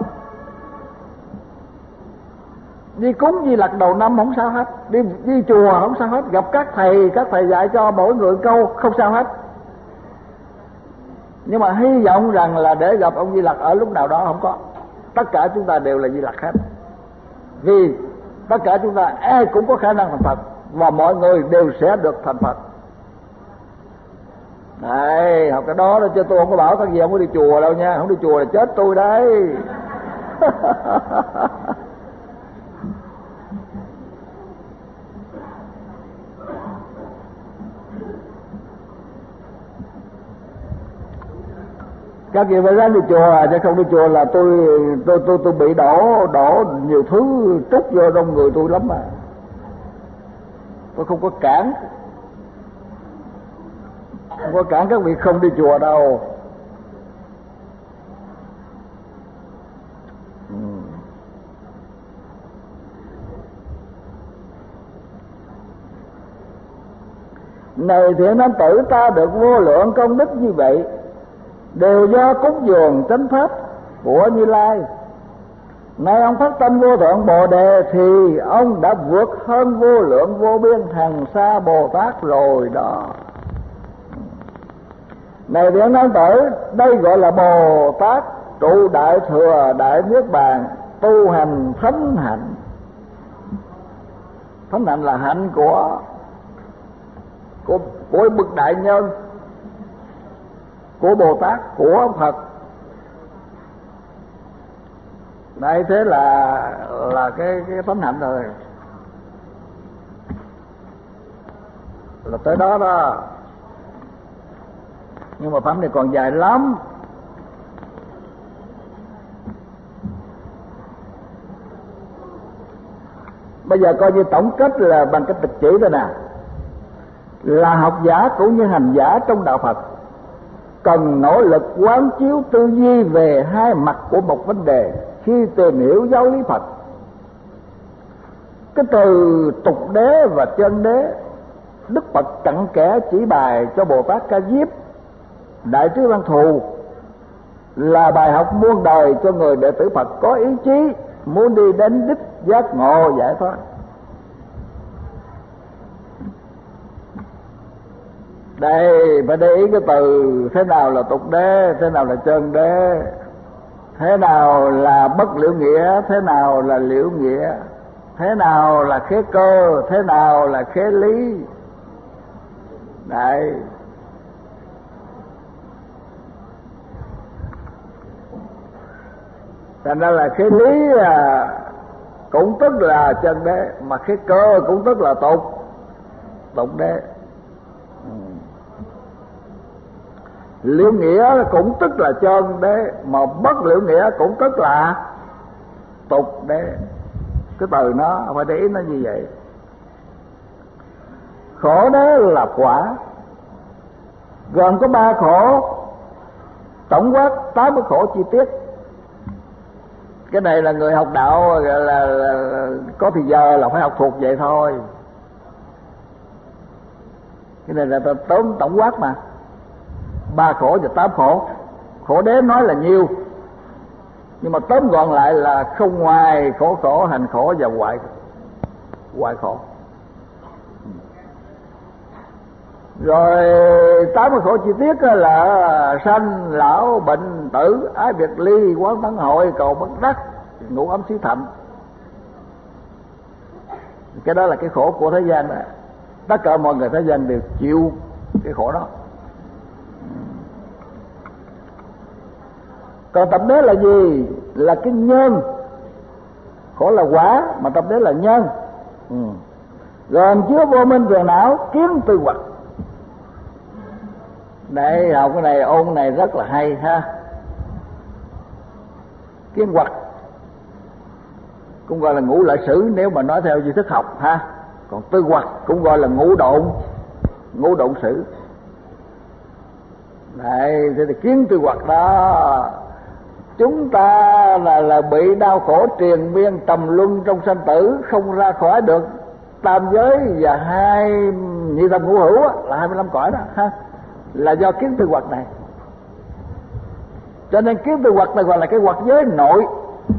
Đi cúng Di Lặc đầu năm không sao hết, đi chùa không sao hết, gặp các thầy dạy cho mỗi người câu không sao hết. Nhưng mà hy vọng rằng là để gặp ông Di Lặc ở lúc nào đó không có. Tất cả chúng ta đều là Di Lặc hết, vì tất cả chúng ta ai cũng có khả năng thành Phật, và mọi người đều sẽ được thành Phật. Này, học cái đó chứ tôi không có bảo các gì không có đi chùa đâu nha, không đi chùa là chết tôi đấy. Các vị phải ráng đi chùa, chứ không đi chùa là tôi bị đổ nhiều thứ trút vô trong người tôi lắm mà. Tôi không có cản các vị không đi chùa đâu. Này thiện nam tử, ta được vô lượng công đức như vậy đều do cúng dường chánh pháp của Như Lai. Nay ông phát tâm vô thượng Bồ Đề thì ông đã vượt hơn vô lượng vô biên Hằng Sa Bồ Tát rồi đó. Này thiện nam tử, đây gọi là Bồ Tát trụ đại thừa đại niết bàn, tu hành thánh hạnh. Thánh hạnh là hạnh của bậc đại nhân, của Bồ Tát, của Phật. Đây thế là cái thánh hạnh rồi, là tới đó đó. Nhưng mà phẩm này còn dài lắm. Bây giờ coi như tổng kết là bằng cái tịch chỉ thôi nè, là học giả cũng như hành giả trong đạo Phật cần nỗ lực quán chiếu tư duy về hai mặt của một vấn đề khi tìm hiểu giáo lý Phật. Cái từ tục đế và chân đế, Đức Phật cặn kẽ chỉ bài cho Bồ Tát Ca Diếp, Đại Trí Văn Thù, là bài học muôn đời cho người đệ tử Phật có ý chí muốn đi đến đích giác ngộ giải thoát. Đây phải để ý cái từ thế nào là tục đế, thế nào là chân đế, thế nào là bất liễu nghĩa, thế nào là liễu nghĩa. thế nào là khế cơ, thế nào là khế lý. Đấy, thành ra là khế lý cũng tức là chân đế, mà khế cơ cũng tức là tục đế. Liễu nghĩa cũng tức là chân đế, mà bất liễu nghĩa cũng tức là tục đế. Cái từ nó phải để ý nó như vậy. Khổ đế là quả, gồm có 3 khổ, tổng quát 8 cái khổ chi tiết. Cái này là người học đạo là có thì giờ là phải học thuộc vậy thôi. Cái này là tóm tổng quát mà, 3 khổ và 8 khổ. Khổ đế nói là nhiều, nhưng mà tóm gọn lại là không ngoài khổ, hành khổ và hoại khổ. Rồi 80 khổ chi tiết là sanh, lão, bệnh, tử, ái biệt ly, quán tấn hội, cầu bất đắc, ngũ ấm xí thạnh. Cái đó là cái khổ của thế gian đó. Tất cả mọi người thế gian đều chịu cái khổ đó. Còn tập đế là gì? Là cái nhân. Khổ là quả, mà tập đế là nhân. Gồm chứa vô minh phiền não, kiến tư hoặc. Đây, học cái này, ôn này rất là hay ha. Kiến hoặc cũng gọi là ngũ lợi sử nếu mà nói theo di thức học ha. Còn tư hoặc cũng gọi là ngũ độn sử. Đây, thì kiến tư hoặc đó, chúng ta là bị đau khổ triền miên trầm luân trong sanh tử, không ra khỏi được tam giới và hai nhị thập ngũ hữu là 25 cõi đó ha, là do kiến tư hoặc này. Cho nên kiến tư hoặc này gọi là cái hoặc giới nội.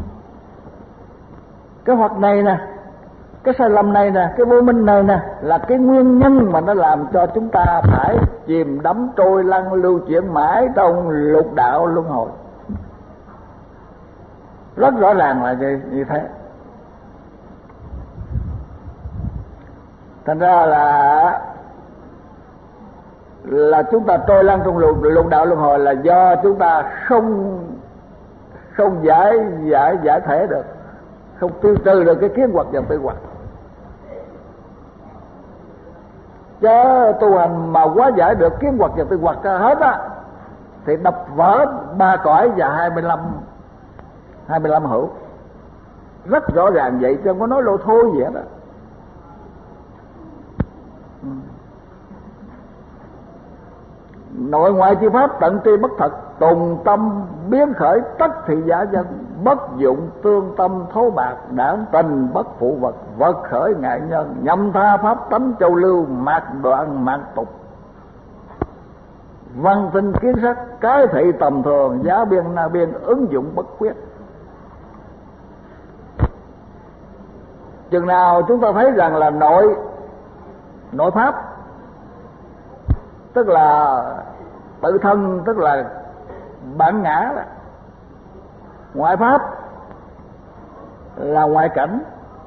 Cái hoặc này nè, cái sai lầm này nè, cái vô minh này nè, là cái nguyên nhân mà nó làm cho chúng ta phải chìm đắm trôi lăn lưu chuyển mãi trong lục đạo luân hồi. Rất rõ ràng là như thế. Thành ra là chúng ta trôi lăn trong lục đạo luân hồi là do chúng ta không giải thể được, không tiêu trừ được cái kiến hoặc và tư hoặc. Chứ tu hành mà quá giải được kiến hoặc và tư hoặc hết á, thì đập vỡ 3 cõi và 25 hữu. Rất rõ ràng vậy, chứ không có nói lô thôi gì hết á. Nội ngoại chi pháp tận tri bất thật, tùng tâm biến khởi tất thị giả dân, bất dụng tương tâm thố bạc, đảng tình bất phụ vật, vật khởi ngại nhân, nhâm tha pháp tánh châu lưu, mạc đoạn mạc tục. Văn tinh kiến sắc, cái thị tầm thường, giá biên na biên, ứng dụng bất quyết. Chừng nào chúng ta thấy rằng là nội pháp, tức là tự thân, tức là bản ngã đó. Ngoại pháp là ngoại cảnh.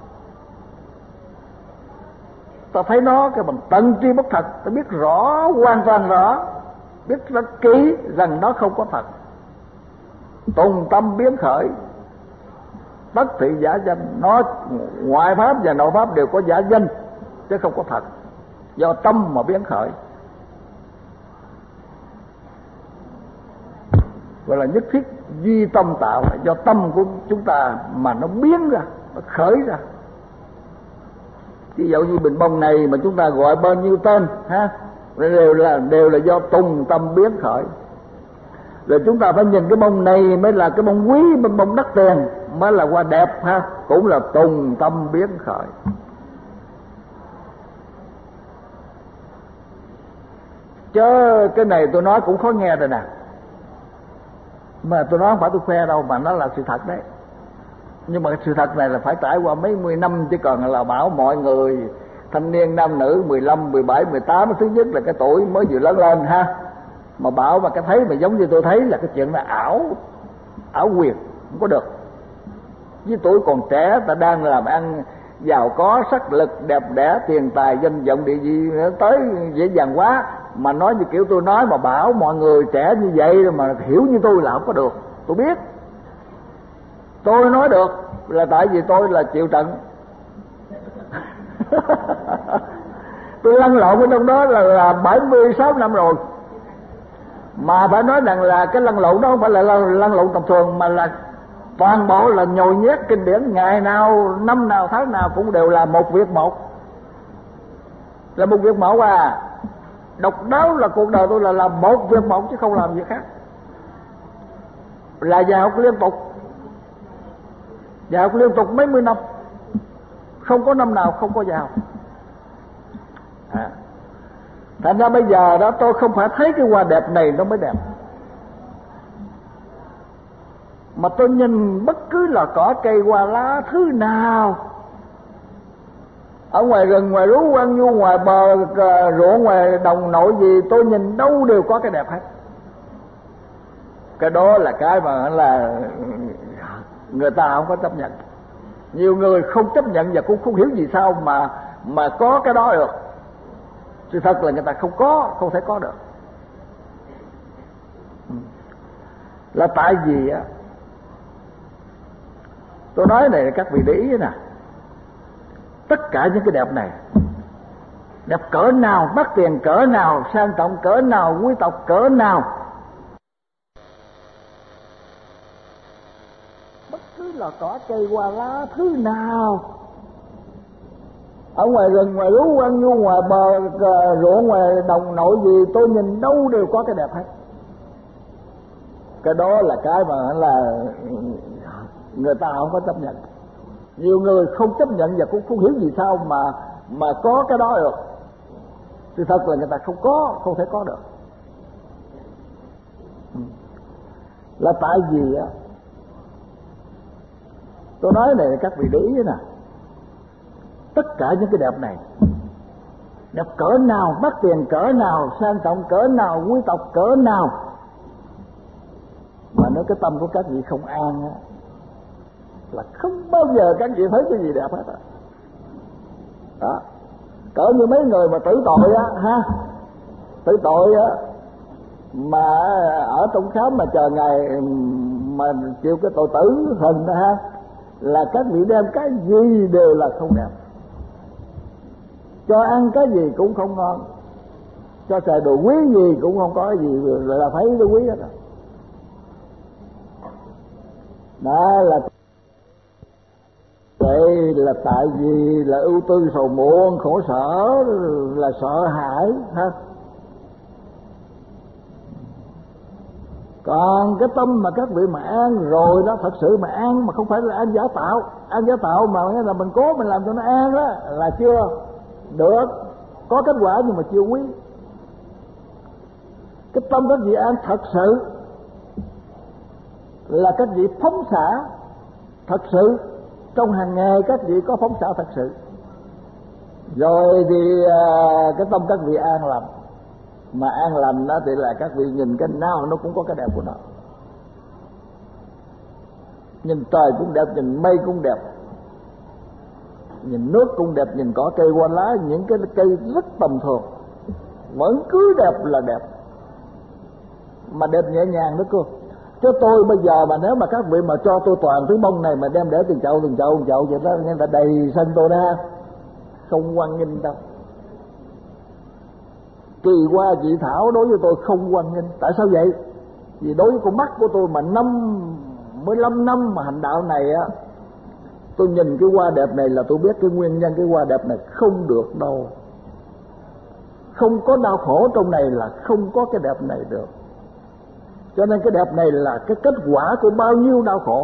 Ta thấy nó cái bằng tận tri bất thật, ta biết rõ, hoàn toàn rõ, biết rất kỹ rằng nó không có thật. Tùng tâm biến khởi tất thị giả danh. Nó ngoại pháp và nội pháp đều có giả danh chứ không có thật, do tâm mà biến khởi. Gọi là nhất thiết duy tâm tạo, là do tâm của chúng ta mà nó biến ra, nó khởi ra. Ví dụ như bình bông này mà chúng ta gọi bao nhiêu tên ha, đều là do tùng tâm biến khởi. Rồi chúng ta phải nhìn cái bông này mới là cái bông quý, bông đắt tiền, mới là hoa đẹp ha, cũng là tùng tâm biến khởi. Chứ cái này tôi nói cũng khó nghe rồi nè, mà tôi nói không phải tôi khoe đâu, mà nó là sự thật đấy. Nhưng mà cái sự thật này là phải trải qua mấy mươi năm, chứ còn là bảo mọi người thanh niên nam nữ 15, 17, 18, thứ nhất là cái tuổi mới vừa lớn lên ha, mà bảo mà cái thấy mà giống như tôi thấy là cái chuyện là ảo quyền, không có được. Với tuổi còn trẻ ta đang làm ăn giàu có, sắc lực, đẹp đẽ, tiền tài, danh vọng, địa vị tới dễ dàng quá. Mà nói như kiểu tôi nói mà bảo mọi người trẻ như vậy mà hiểu như tôi là không có được. Tôi biết. Tôi nói được là tại vì tôi là chịu trận. Tôi lăn lộn ở trong đó là 76 năm rồi. Mà phải nói rằng là cái lăn lộn đó không phải là lăn lộn tầm thường, mà là toàn bộ là nhồi nhét kinh điển, ngày nào, năm nào, tháng nào cũng đều là một việc một. Là một việc một à. Độc đáo là cuộc đời tôi là làm một việc một chứ không làm việc khác. Là dạy học liên tục. Dạy học liên tục mấy mươi năm. Không có năm nào không có dạy học. Thành ra bây giờ đó tôi không phải thấy cái hoa đẹp này nó mới đẹp, mà tôi nhìn bất cứ là cỏ cây hoa lá thứ nào ở ngoài rừng, ngoài rú, quang du, ngoài bờ ruộng, ngoài đồng nội gì, tôi nhìn đâu đều có cái đẹp hết. Cái đó là cái mà là người ta không có chấp nhận. Nhiều người không chấp nhận và cũng không hiểu vì sao mà có cái đó được. Sự thật là người ta không thể có được. Là tại vì á, tôi nói này các vị để ý nè, tất cả những cái đẹp này, đẹp cỡ nào, mắc tiền cỡ nào, sang trọng cỡ nào, quý tộc cỡ nào, bất cứ là cỏ cây hoa lá thứ nào ở ngoài rừng, ngoài rú, quang du, ngoài bờ ruộng, ngoài đồng nội gì, tôi nhìn đâu đều có cái đẹp hết. Cái đó là cái mà là người ta không có chấp nhận. Nhiều người không chấp nhận và cũng không hiểu vì sao mà có cái đó được. Sự thật là người ta không thể có được. Là tại vì á, tôi nói này các vị để ý nè, tất cả những cái đẹp này, đẹp cỡ nào, mắc tiền cỡ nào, sang trọng cỡ nào, quý tộc cỡ nào, mà nếu cái tâm của các vị không an á, là không bao giờ các vị thấy cái gì đẹp hết á. Đó, cỡ như mấy người mà tử tội á ha, tử tội á, mà ở trong khám mà chờ ngày mà chịu cái tội tử hình đó ha, là các vị đem cái gì đều là không đẹp, cho ăn cái gì cũng không ngon, cho xài đồ quý gì cũng không có gì rồi là thấy đồ quý hết rồi. Đó là vậy, là tại vì là ưu tư sầu muộn, khổ sở, là sợ hãi ha. Còn cái tâm mà các vị mà an rồi đó, thật sự mà an, mà không phải là an giả tạo. An giả tạo mà nghĩa là mình cố mình làm cho nó an đó là chưa được, có kết quả nhưng mà chưa quý. Cái tâm các vị an thật sự là các vị phóng xả thật sự, trong hàng ngày các vị có phóng xả thật sự, rồi thì cái tâm các vị an lành. Mà an lành đó thì là các vị nhìn cái nào nó cũng có cái đẹp của nó. Nhìn trời cũng đẹp, nhìn mây cũng đẹp, nhìn nước cũng đẹp, nhìn cỏ cây hoa lá, những cái cây rất tầm thường vẫn cứ đẹp là đẹp, mà đẹp nhẹ nhàng đó cô. Chứ tôi bây giờ mà nếu mà các vị mà cho tôi toàn thứ bông này mà đem để từng chậu vậy đó, người ta đầy sân tôi ra, không hoan nghênh đâu. Kỳ qua chị Thảo đối với tôi không hoan nghênh. Tại sao vậy? Vì đối với con mắt của tôi mà 15 năm mà hành đạo này á, tôi nhìn cái hoa đẹp này là tôi biết cái nguyên nhân cái hoa đẹp này không được đâu. Không có đau khổ trong này là không có cái đẹp này được. Cho nên cái đẹp này là cái kết quả của bao nhiêu đau khổ.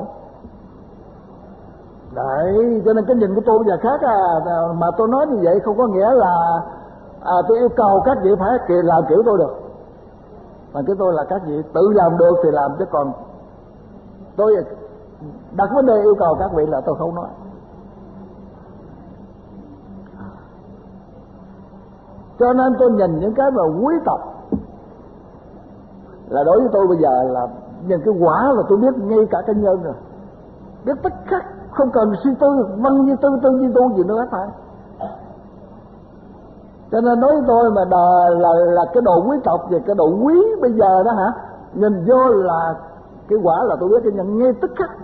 Đấy, cho nên cái nhìn của tôi bây giờ khác mà tôi nói như vậy không có nghĩa là tôi yêu cầu các vị phải làm kiểu tôi được. Mà cái tôi là các vị tự làm được thì làm, chứ còn tôi đặt vấn đề yêu cầu các vị là tôi không nói. Cho nên tôi nhìn những cái mà quý tộc là đối với tôi bây giờ là nhìn cái quả là tôi biết ngay cả cái nhân rồi, biết tất cả không cần suy tư, văn như tư, tư như tu gì nữa hết phải. Cho nên đối với tôi mà là cái đồ quý tộc và cái đồ quý bây giờ đó hả, nhìn vô là cái quả là tôi biết cái nhận ngay tức khắc.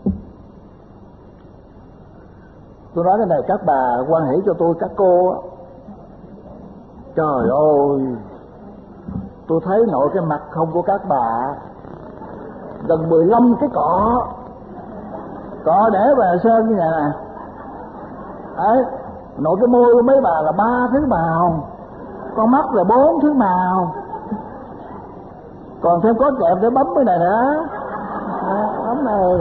Tôi nói cái này các bà quan hệ cho tôi, các cô á, trời ơi, tôi thấy nội cái mặt không của các bà gần 15 cái cọ để bà sơn như này nè. Đấy, nội cái môi của mấy bà là 3 thứ màu, con mắt là 4 thứ màu, còn thêm có kẹp để bấm cái này nữa. Bấm này.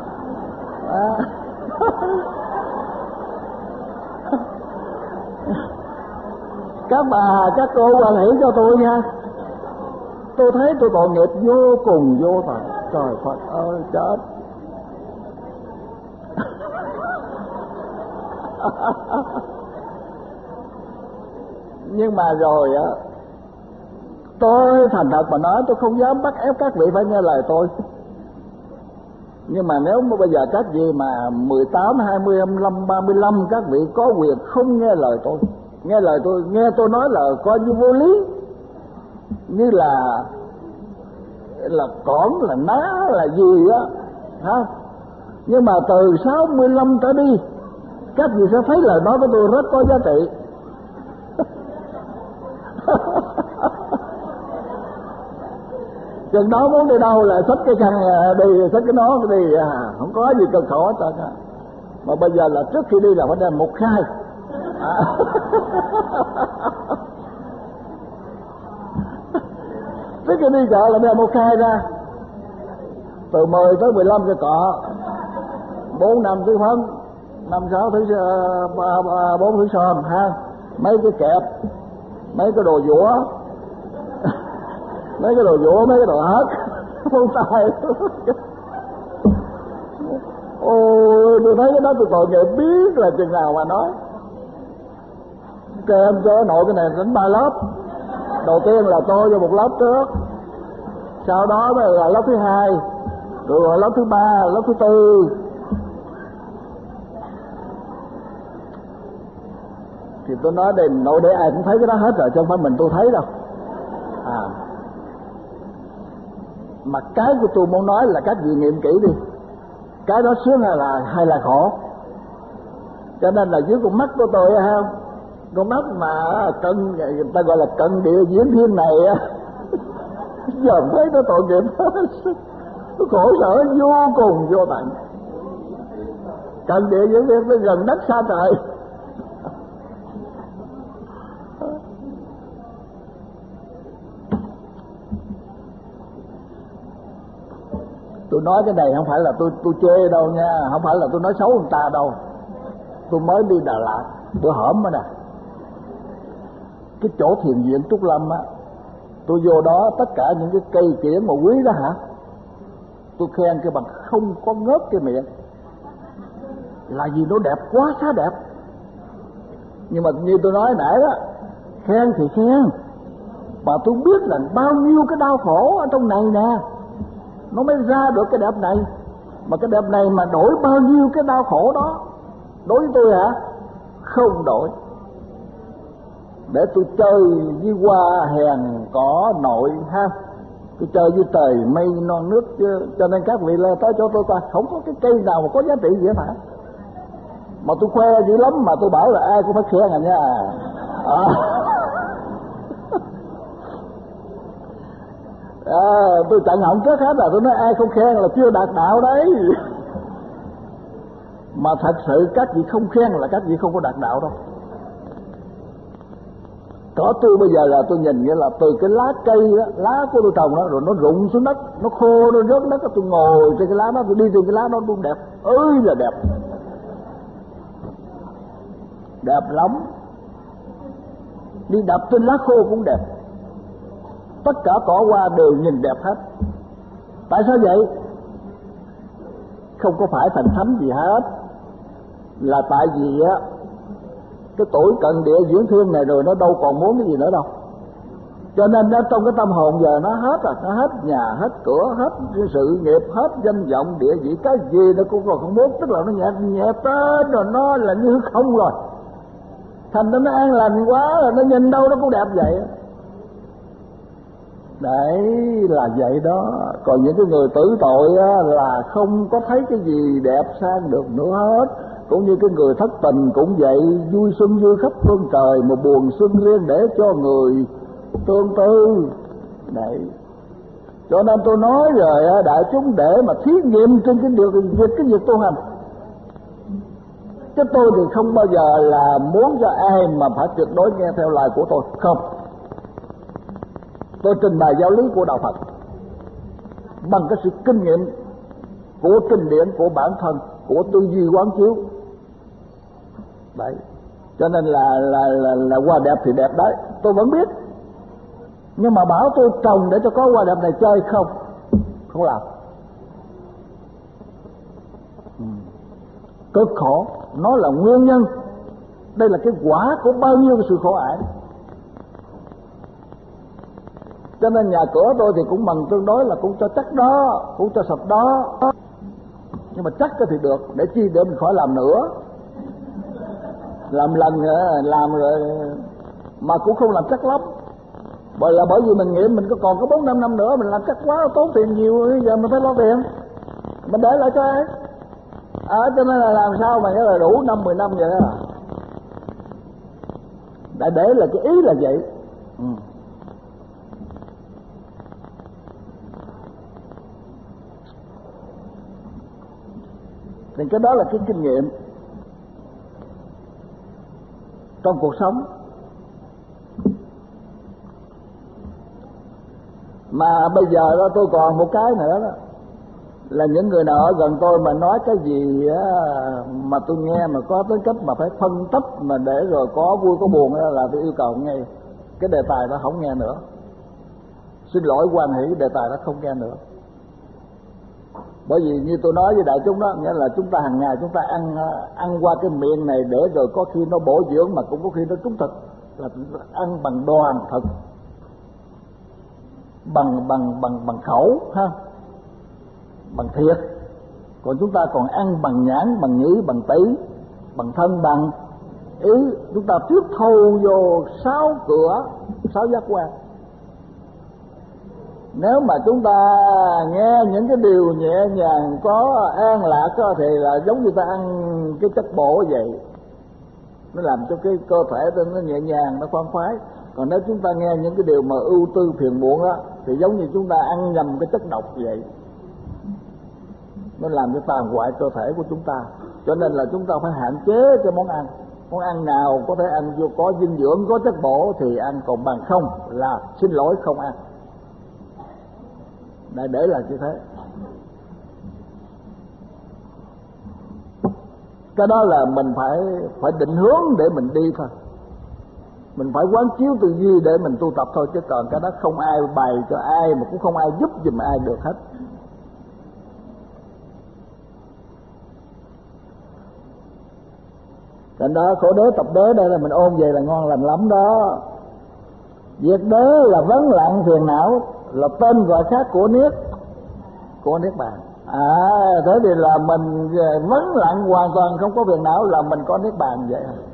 Các bà, các cô quan hệ cho tôi nha. Tôi thấy tôi tội nghiệp vô cùng vô tận. Trời Phật ơi, chết. Nhưng mà rồi á, tôi thành thật mà nói, tôi không dám bắt ép các vị phải nghe lời tôi. Nhưng mà nếu mà bây giờ các vị mà 18, 20, 25, 35 các vị có quyền không nghe lời tôi, nghe lời tôi, nghe tôi nói là coi như vô lý, như là cỏn, là ná, là gì á, hả? Nhưng mà từ 65 trở đi, các vị sẽ thấy lời nói của tôi rất có giá trị. Chừng đó muốn đi đâu là xách cái khăn đi, xách cái nón đi, không có gì cực khổ hết trơn. Mà bây giờ là trước khi đi là phải đem một khai. Trước khi đi chợ là đem một khai ra, từ 10 tới 15 cái cọ, 4 5 thứ phấn, 5 6 thứ 4 thứ sòn ha, mấy cái kẹp, mấy cái đồ dũa, mấy cái đồ hớt, phong tay. Ôi, tôi thấy cái đó tôi tội nghiệp biết là chừng nào mà nói. Kèm cho nội cái này đánh 3 lớp. Đầu tiên là tôi vô một lớp trước, sau đó mới là lớp thứ 2, rồi lớp thứ 3, lớp thứ 4. Thì tôi nói đây nội để ai cũng thấy cái đó hết rồi, chứ không phải mình tôi thấy đâu. Mà cái của tôi muốn nói là các vị nghiệm kỹ đi, cái đó sướng hay là khổ. Cho nên là dưới con mắt của tôi không, con mắt mà cận, người ta gọi là cận địa diễn thiên này á, giờ thấy nó tội nghiệp, nó khổ sở vô cùng vô tận. Cận địa diễn thiên nó gần đất xa trời. Tôi nói cái này không phải là tôi chê đâu nha, không phải là tôi nói xấu người ta đâu. Tôi mới đi Đà Lạt, tôi hổm đó nè, cái chỗ thiền viện Trúc Lâm á, tôi vô đó tất cả những cái cây kiển mà quý đó hả, tôi khen cái bằng không có ngớt cái miệng, là vì nó đẹp quá xá đẹp. Nhưng mà như tôi nói nãy đó, khen thì khen, mà tôi biết là bao nhiêu cái đau khổ ở trong này nè, nó mới ra được cái đẹp này. Mà cái đẹp này mà đổi bao nhiêu cái đau khổ đó, đối với tôi hả, không đổi. Để tôi chơi với hoa hèn cỏ nội ha, tôi chơi với trời mây non nước chứ. Cho nên các vị lên tới chỗ tôi coi, không có cái cây nào mà có giá trị gì hết hả. Mà tôi khoe dữ lắm, mà tôi bảo là ai cũng phải khen à nha. Tôi chặn họng trước hết là tôi nói ai không khen là chưa đạt đạo đấy. Mà thật sự các vị không khen là các vị không có đạt đạo đâu. Có tôi bây giờ là tôi nhìn nghĩa là từ cái lá cây đó, lá của tôi trồng đó, rồi nó rụng xuống đất, nó khô, nó rớt đất, tôi ngồi trên cái lá đó, tôi đi trên cái lá đó cũng đẹp, ơi là đẹp, đẹp lắm. Đi đập trên lá khô cũng đẹp, tất cả cỏ hoa đều nhìn đẹp hết. Tại sao vậy? Không có phải thành thánh gì hết, là tại vì á cái tuổi cận địa diễn thiên này rồi nó đâu còn muốn cái gì nữa đâu. Cho nên nó trong cái tâm hồn giờ nó hết rồi, nó hết nhà, hết cửa, hết cái sự nghiệp, hết danh vọng, địa vị, cái gì nó cũng còn không muốn. Tức là nó nhẹ nhẹ tới rồi, nó là như không rồi. Thành ra nó an lành quá rồi, nó nhìn đâu nó cũng đẹp vậy. Đấy là vậy đó. Còn những cái người tử tội á, là không có thấy cái gì đẹp sang được nữa hết. Cũng như cái người thất tình cũng vậy, vui xuân vui khắp phương trời, mà buồn xuân riêng để cho người tương tư. Đấy. Cho nên tôi nói rồi, đại chúng để mà thí nghiệm trên cái việc tu hành. Chứ tôi thì không bao giờ là muốn cho ai mà phải tuyệt đối nghe theo lời của tôi. Không. Tôi trình bày giáo lý của đạo Phật bằng cái sự kinh nghiệm của kinh điển, của bản thân, của tư duy quán chiếu. Đấy. Cho nên là hoa đẹp thì đẹp đấy, tôi vẫn biết. Nhưng mà bảo tôi trồng để cho có hoa đẹp này chơi không? Không làm. Cực khổ, nó là nguyên nhân. Đây là cái quả của bao nhiêu cái sự khổ ải. Cho nên nhà cửa tôi thì cũng bằng tương đối là cũng cho chắc đó, cũng cho sạch đó. Nhưng mà chắc thì được, để chi để mình khỏi làm nữa. Làm lần làm rồi mà cũng không làm chắc lắm. Bởi vì mình nghĩ mình còn có 4-5 năm nữa, mình làm chắc quá tốn tiền nhiều, bây giờ mình phải lo tiền, mình để lại cho ai. Cho nên là làm sao mà nhớ là đủ 5-10 năm vậy đó. Đã để là cái ý là vậy. Thì cái đó là cái kinh nghiệm trong cuộc sống. Mà bây giờ đó tôi còn một cái nữa đó, là những người nào ở gần tôi mà nói cái gì á, mà tôi nghe mà có tới cách mà phải phân tích mà để rồi có vui có buồn đó, là tôi yêu cầu nghe cái đề tài đó không nghe nữa. Xin lỗi quan hỷ, đề tài đó không nghe nữa. Bởi vì như tôi nói với đại chúng đó, nghĩa là chúng ta hàng ngày chúng ta ăn qua cái miệng này để rồi có khi nó bổ dưỡng mà cũng có khi nó trúng thực, là ăn bằng đoàn thực, bằng khẩu ha, bằng thiệt. Còn chúng ta còn ăn bằng nhãn, bằng nhĩ, bằng tỷ, bằng thân, bằng ý. Chúng ta tiếp thu vô 6 cửa, 6 giác quan. Nếu mà chúng ta nghe những cái điều nhẹ nhàng, có an lạc đó, thì là giống như ta ăn cái chất bổ vậy, nó làm cho cái cơ thể nó nhẹ nhàng, nó khoan khoái. Còn nếu chúng ta nghe những cái điều mà ưu tư phiền muộn đó, thì giống như chúng ta ăn nhầm cái chất độc vậy, nó làm cho tàn hoại cơ thể của chúng ta. Cho nên là chúng ta phải hạn chế cái món ăn. Món ăn nào có thể ăn vô có dinh dưỡng, có chất bổ thì ăn, còn bằng không là xin lỗi không ăn. Để là như thế. Cái đó là mình phải định hướng để mình đi thôi. Mình phải quán chiếu tư duy để mình tu tập thôi, chứ còn cái đó không ai bày cho ai, mà cũng không ai giúp giùm ai được hết. Thành đó khổ đế tập đế đây là mình ôn về là ngon lành lắm đó. Diệt đế là vấn lặng phiền não, là tên gọi khác của niết bàn. Thế thì là mình vấn lặng hoàn toàn không có phiền não là mình có niết bàn vậy hả?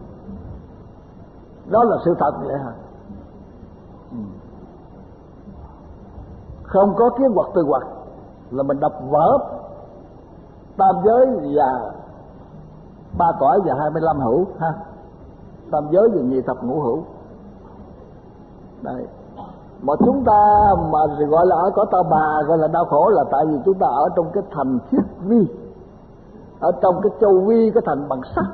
Đó là sự thật vậy hả? Không có kiến hoặc tư hoặc là mình đập vỡ tam giới và 3 cõi và 25 hữu ha. Tam giới và nhị thập ngũ hữu. Đấy. Mà chúng ta mà gọi là ở cõi ta bà, gọi là đau khổ, là tại vì chúng ta ở trong cái thành thiết vi, ở trong cái châu vi, cái thành bằng sắt,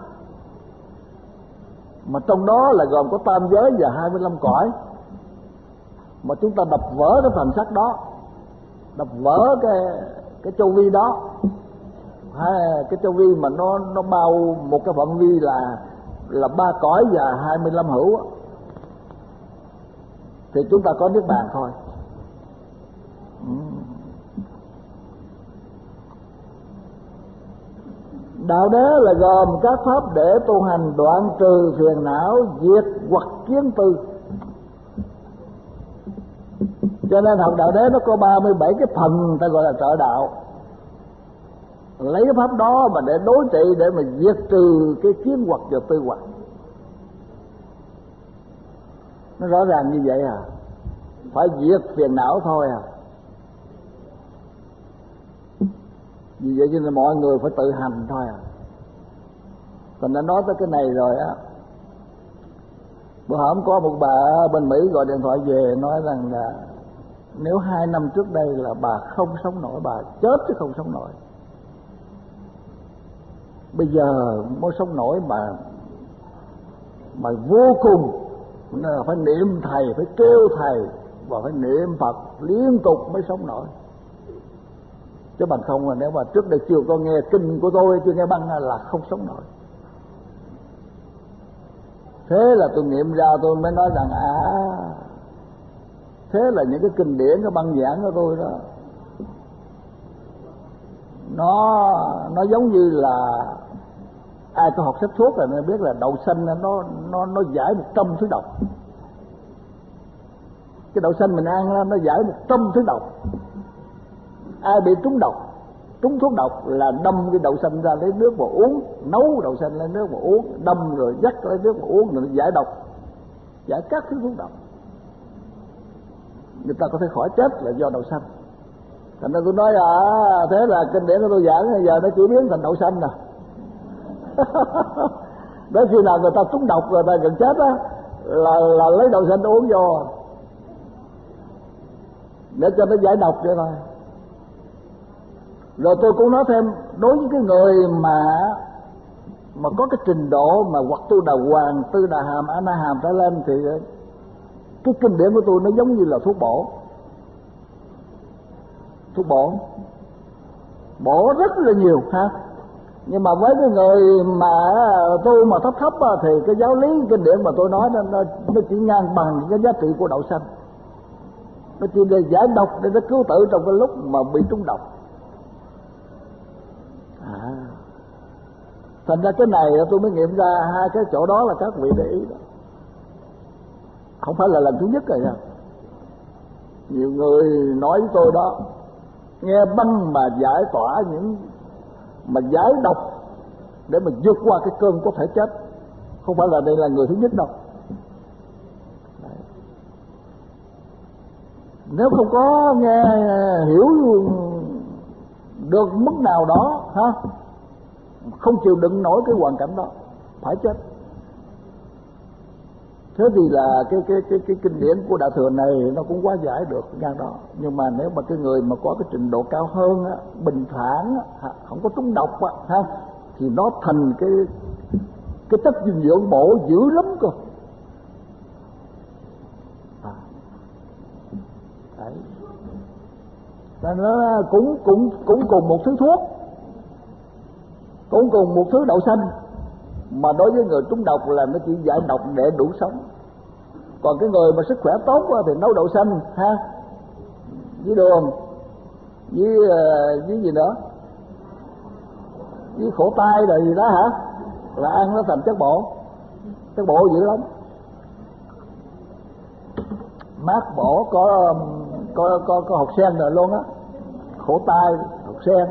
mà trong đó là gồm có tam giới và 25 cõi. Mà chúng ta đập vỡ cái thành sắt đó, đập vỡ cái châu vi đó, cái châu vi mà nó bao một cái phạm vi là 3 cõi và 25 hữu, thì chúng ta có niết bàn thôi. Đạo đế là gồm các pháp để tu hành đoạn trừ phiền não, diệt hoặc kiến tư. Cho nên học đạo đế nó có 37 cái phần ta gọi là trợ đạo. Lấy cái pháp đó mà để đối trị, để mà diệt trừ cái kiến hoặc và tư hoặc. Nó rõ ràng như vậy à. Phải diệt phiền não thôi à. Vì vậy cho nên mọi người phải tự hành thôi à. Còn đã nói tới cái này rồi á, bữa hổm có một bà ở bên Mỹ gọi điện thoại về nói rằng là nếu 2 năm trước đây là bà không sống nổi, bà chết chứ không sống nổi. Bây giờ mới sống nổi mà vô cùng, nên là phải niệm thầy, phải kêu thầy và phải niệm Phật liên tục mới sống nổi. Chứ bằng không là nếu mà trước đây chưa có nghe kinh của tôi, chưa nghe băng là không sống nổi. Thế là tôi nghiệm ra tôi mới nói rằng thế là những cái kinh điển, cái băng giảng của tôi đó, nó giống như là ai có học sách thuốc là nên biết là đậu xanh nó giải 100 thứ độc. Cái đậu xanh mình ăn nó giải 100 thứ độc. Ai bị trúng độc, trúng thuốc độc là đâm cái đậu xanh ra lấy nước mà uống, nấu đậu xanh lấy nước mà uống, đâm rồi dắt lấy nước mà uống, rồi nó giải độc, giải các thứ thuốc độc. Người ta có thể khỏi chết là do đậu xanh. Thành ra tôi nói thế là kinh điển của tôi giảng bây giờ nó chỉ biến thành đậu xanh nè. Đến khi nào người ta trúng độc rồi ta gần chết á là lấy đậu xanh uống vô để cho nó giải độc vậy thôi. Rồi tôi cũng nói thêm, đối với cái người mà có cái trình độ mà hoặc tu đà hoàng, tư đà hàm, a na hàm trở lên thì cái kinh điển của tôi nó giống như là thuốc bổ. Thuốc bổ rất là nhiều ha. Nhưng mà với cái người mà tu mà thấp thì cái giáo lý kinh điển mà tôi nói nó chỉ ngang bằng cái giá trị của đậu xanh. Nó chỉ để giải độc, để nó cứu tử trong cái lúc mà bị trúng độc. Thành ra cái này tôi mới nghiệm ra hai cái chỗ đó là các vị để ý đó. Không phải là lần thứ nhất rồi nha. Nhiều người nói với tôi đó, nghe băng mà giải tỏa những mà giải độc để mà vượt qua cái cơn có thể chết. Không phải là đây là người thứ nhất đâu. Đấy. Nếu không có nghe hiểu được mức nào đó ha, không chịu đựng nổi cái hoàn cảnh đó, phải chết. Thế thì là cái kinh điển của Đại Thừa này nó cũng quá giải được ngang đó. Nhưng mà nếu mà cái người mà có cái trình độ cao hơn á, bình thản á, không có trúng độc á, ha, thì nó thành cái chất dinh dưỡng bổ dữ lắm cơ. Đấy. Nó cũng cùng một thứ thuốc, cũng cùng một thứ đậu xanh, mà đối với người trúng độc là nó chỉ giải độc để đủ sống. Còn cái người mà sức khỏe tốt thì nấu đậu xanh ha, với đường, với gì nữa, với khổ tai rồi gì đó hả, là ăn nó thành chất bổ dữ lắm. Mát bổ có hột sen rồi luôn á, khổ tai hột sen.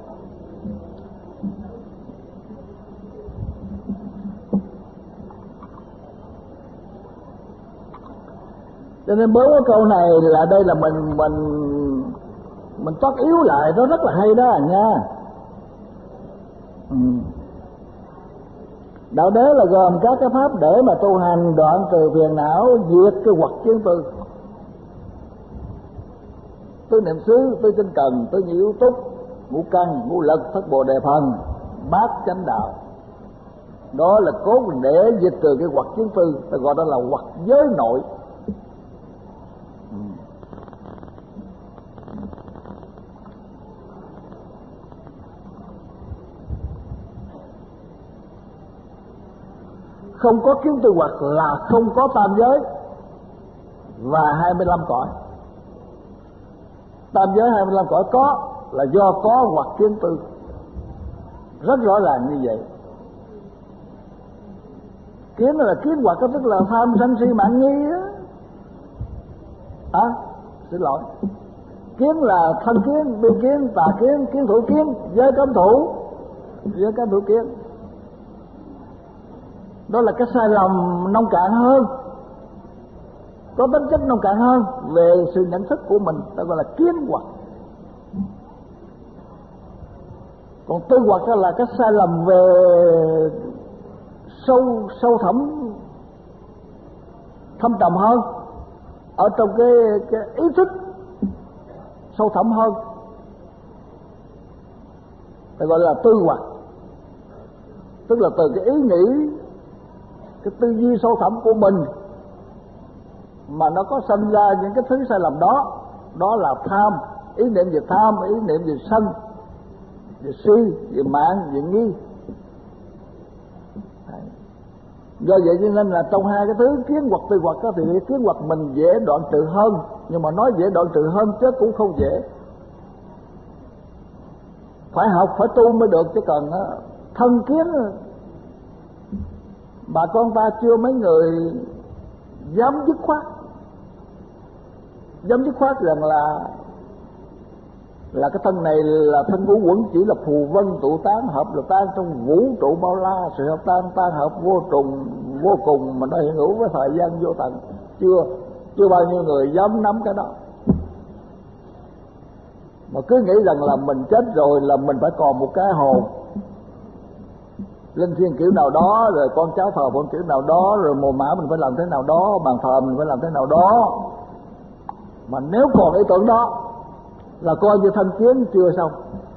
Cho nên bớt cái câu này là đây là mình toát yếu lại, nó rất là hay đó nha. Đạo đế là gồm các cái pháp để mà tu hành đoạn trừ phiền não, diệt cái hoặc kiến tư. Tứ niệm xứ, tứ tinh cần, tứ nhị yếu túc, ngũ căn, ngũ lực, thất bồ đề phần, bát chánh đạo. Đó là cốt để diệt trừ cái hoặc kiến tư, ta gọi đó là hoặc giới nội. Không có kiến tư hoặc là không có tam giới và 25 cõi. Tam giới 25 cõi có là do có hoặc kiến tư, rất rõ ràng như vậy. Kiến là kiến hoặc, tức là tham sân si mạng nghi á. xin lỗi, kiến là thân kiến, biên kiến, tà kiến, kiến thủ kiến, giới cấm thủ, giới cấm thủ kiến. Đó là cái sai lầm nông cạn hơn, có tính chất nông cạn hơn về sự nhận thức của mình, ta gọi là kiến hoặc. Còn tư hoặc đó là cái sai lầm về sâu thẳm, thâm trầm hơn, ở trong cái ý thức sâu thẳm hơn, ta gọi là tư hoặc. Tức là từ cái ý nghĩ, cái tư duy sâu thẳm của mình mà nó có sinh ra những cái thứ sai lầm đó. Đó là tham, ý niệm về tham, ý niệm về sân, về si, về mạng, về nghi. Do vậy cho nên là trong hai cái thứ kiến hoặc tư hoặc đó, thì kiến hoặc mình dễ đoạn trừ hơn. Nhưng mà nói dễ đoạn trừ hơn chứ cũng không dễ, phải học phải tu mới được. Chứ còn thân kiến bà con ta chưa mấy người dám dứt khoát rằng là cái thân này là thân ngũ uẩn, chỉ là phù vân tụ tán, hợp là tan trong vũ trụ bao la. Sự hợp tan hợp vô cùng mà nó hiện hữu với thời gian vô tận. Chưa bao nhiêu người dám nắm cái đó, mà cứ nghĩ rằng là mình chết rồi là mình phải còn một cái hồn linh thiêng kiểu nào đó, rồi con cháu thờ phụng kiểu nào đó, rồi mồ mả mình phải làm thế nào đó, bàn thờ mình phải làm thế nào đó. Mà nếu còn ý tưởng đó là coi như thân kiến chưa xong.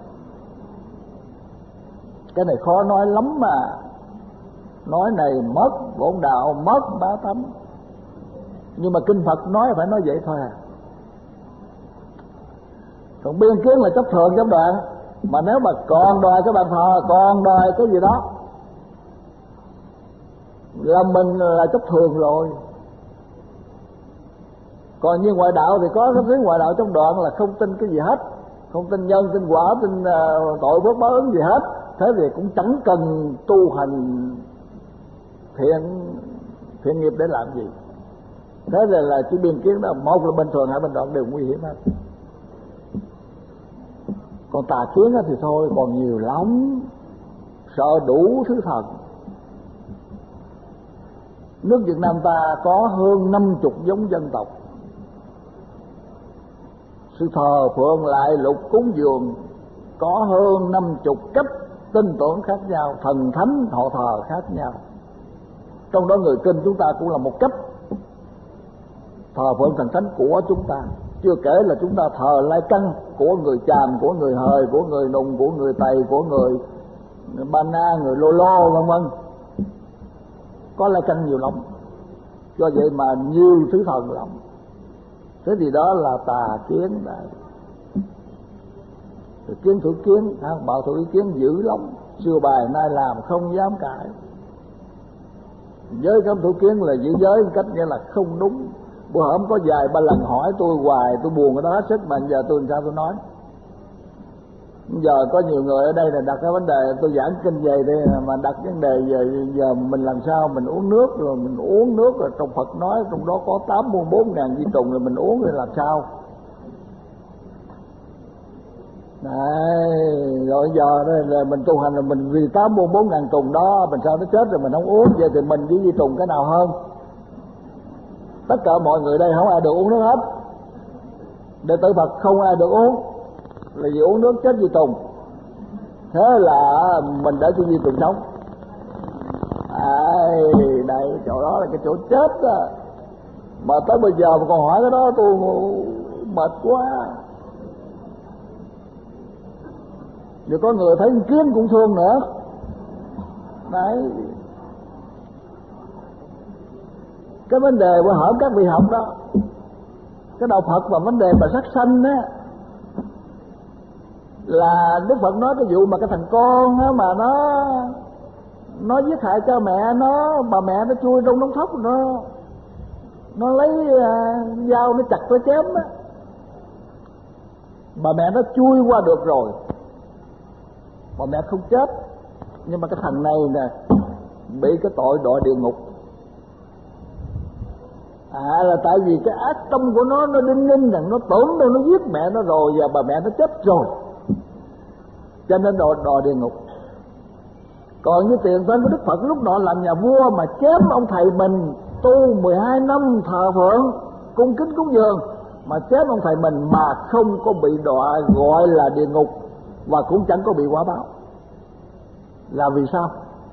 Cái này khó nói lắm mà. Nói này mất bổn đạo, mất bá tánh. Nhưng mà kinh Phật nói phải nói vậy thôi à. Còn biên kiến là chấp thường chấp đoạn. Mà nếu mà còn đòi cái bàn thờ, còn đòi cái gì đó là mình là chấp thường rồi. Còn như ngoại đạo thì có cái thứ ngoại đạo trong đoạn là không tin cái gì hết, không tin nhân, tin quả, tin tội phước báo ứng gì hết. Thế thì cũng chẳng cần tu hành thiện nghiệp để làm gì. Thế là chỉ biên kiến đó, một là bình thường, hai bên đoạn đều nguy hiểm hết. Còn tà kiến thì thôi, còn nhiều lắm, sợ đủ thứ thần. Nước Việt Nam ta có hơn 50 giống dân tộc. Sự thờ phượng lại lục cúng dường có hơn 50 cách tin tưởng khác nhau, thần thánh họ thờ khác nhau. Trong đó người Kinh chúng ta cũng là một cách thờ phượng thần thánh của chúng ta. Chưa kể là chúng ta thờ lai căn của người Chàm, của người Hời, của người Nùng, của người Tày, của người Ba Na, người Lô Lô vân vân. Có lai căn nhiều lắm. Do vậy mà nhiều thứ thần lắm. Thế thì đó là tà kiến đấy. Kiến thủ kiến, bảo thủ ý kiến dữ lắm. Xưa bài nay làm không dám cãi. Giới cấm thủ kiến là giữ giới cách nghĩa là không đúng. Bữa hổm có vài ba lần hỏi tôi hoài, tôi buồn cái đó hết sức, mà giờ tôi làm sao tôi nói. Giờ có nhiều người ở đây là đặt cái vấn đề, tôi giảng kinh về đây mà đặt vấn đề giờ mình làm sao mình uống nước, rồi mình uống nước rồi trong Phật nói trong đó có 84.000 vi trùng, rồi mình uống rồi làm sao? Đấy, rồi giờ đây là mình tu hành là mình vì 84.000 trùng đó, mình sao nó chết rồi mình không uống, vậy thì mình với vi trùng cái nào hơn? Tất cả mọi người đây không ai được uống nước hết. Đệ tử Phật không ai được uống, là vì uống nước chết vi trùng. Thế là mình để cho vi trùng sống. Đây chỗ đó là cái chỗ chết đó. Mà tới bây giờ mà còn hỏi cái đó tôi mệt quá. Rồi có người thấy kiến cũng thương nữa. Đấy, cái vấn đề mà hỏi các vị học đó, cái đạo Phật và vấn đề mà sát sanh á, là Đức Phật nói cái vụ mà cái thằng con á mà nó giết hại cha mẹ nó, bà mẹ nó chui trong đống thóc, nó lấy dao nó chặt nó chém á, bà mẹ nó chui qua được rồi, bà mẹ không chết, nhưng mà cái thằng này nè bị cái tội đọa địa ngục. Là tại vì cái ác tâm của nó đinh ninh rằng nó tổn đâu, nó giết mẹ nó rồi và bà mẹ nó chết rồi, cho nên đòi địa ngục. Còn như tiền thân của Đức Phật lúc nọ làm nhà vua mà chém ông thầy mình tu 12 năm thờ phượng cung kính cúng dường, mà chém ông thầy mình mà không có bị đọa gọi là địa ngục, và cũng chẳng có bị quả báo. Là vì sao?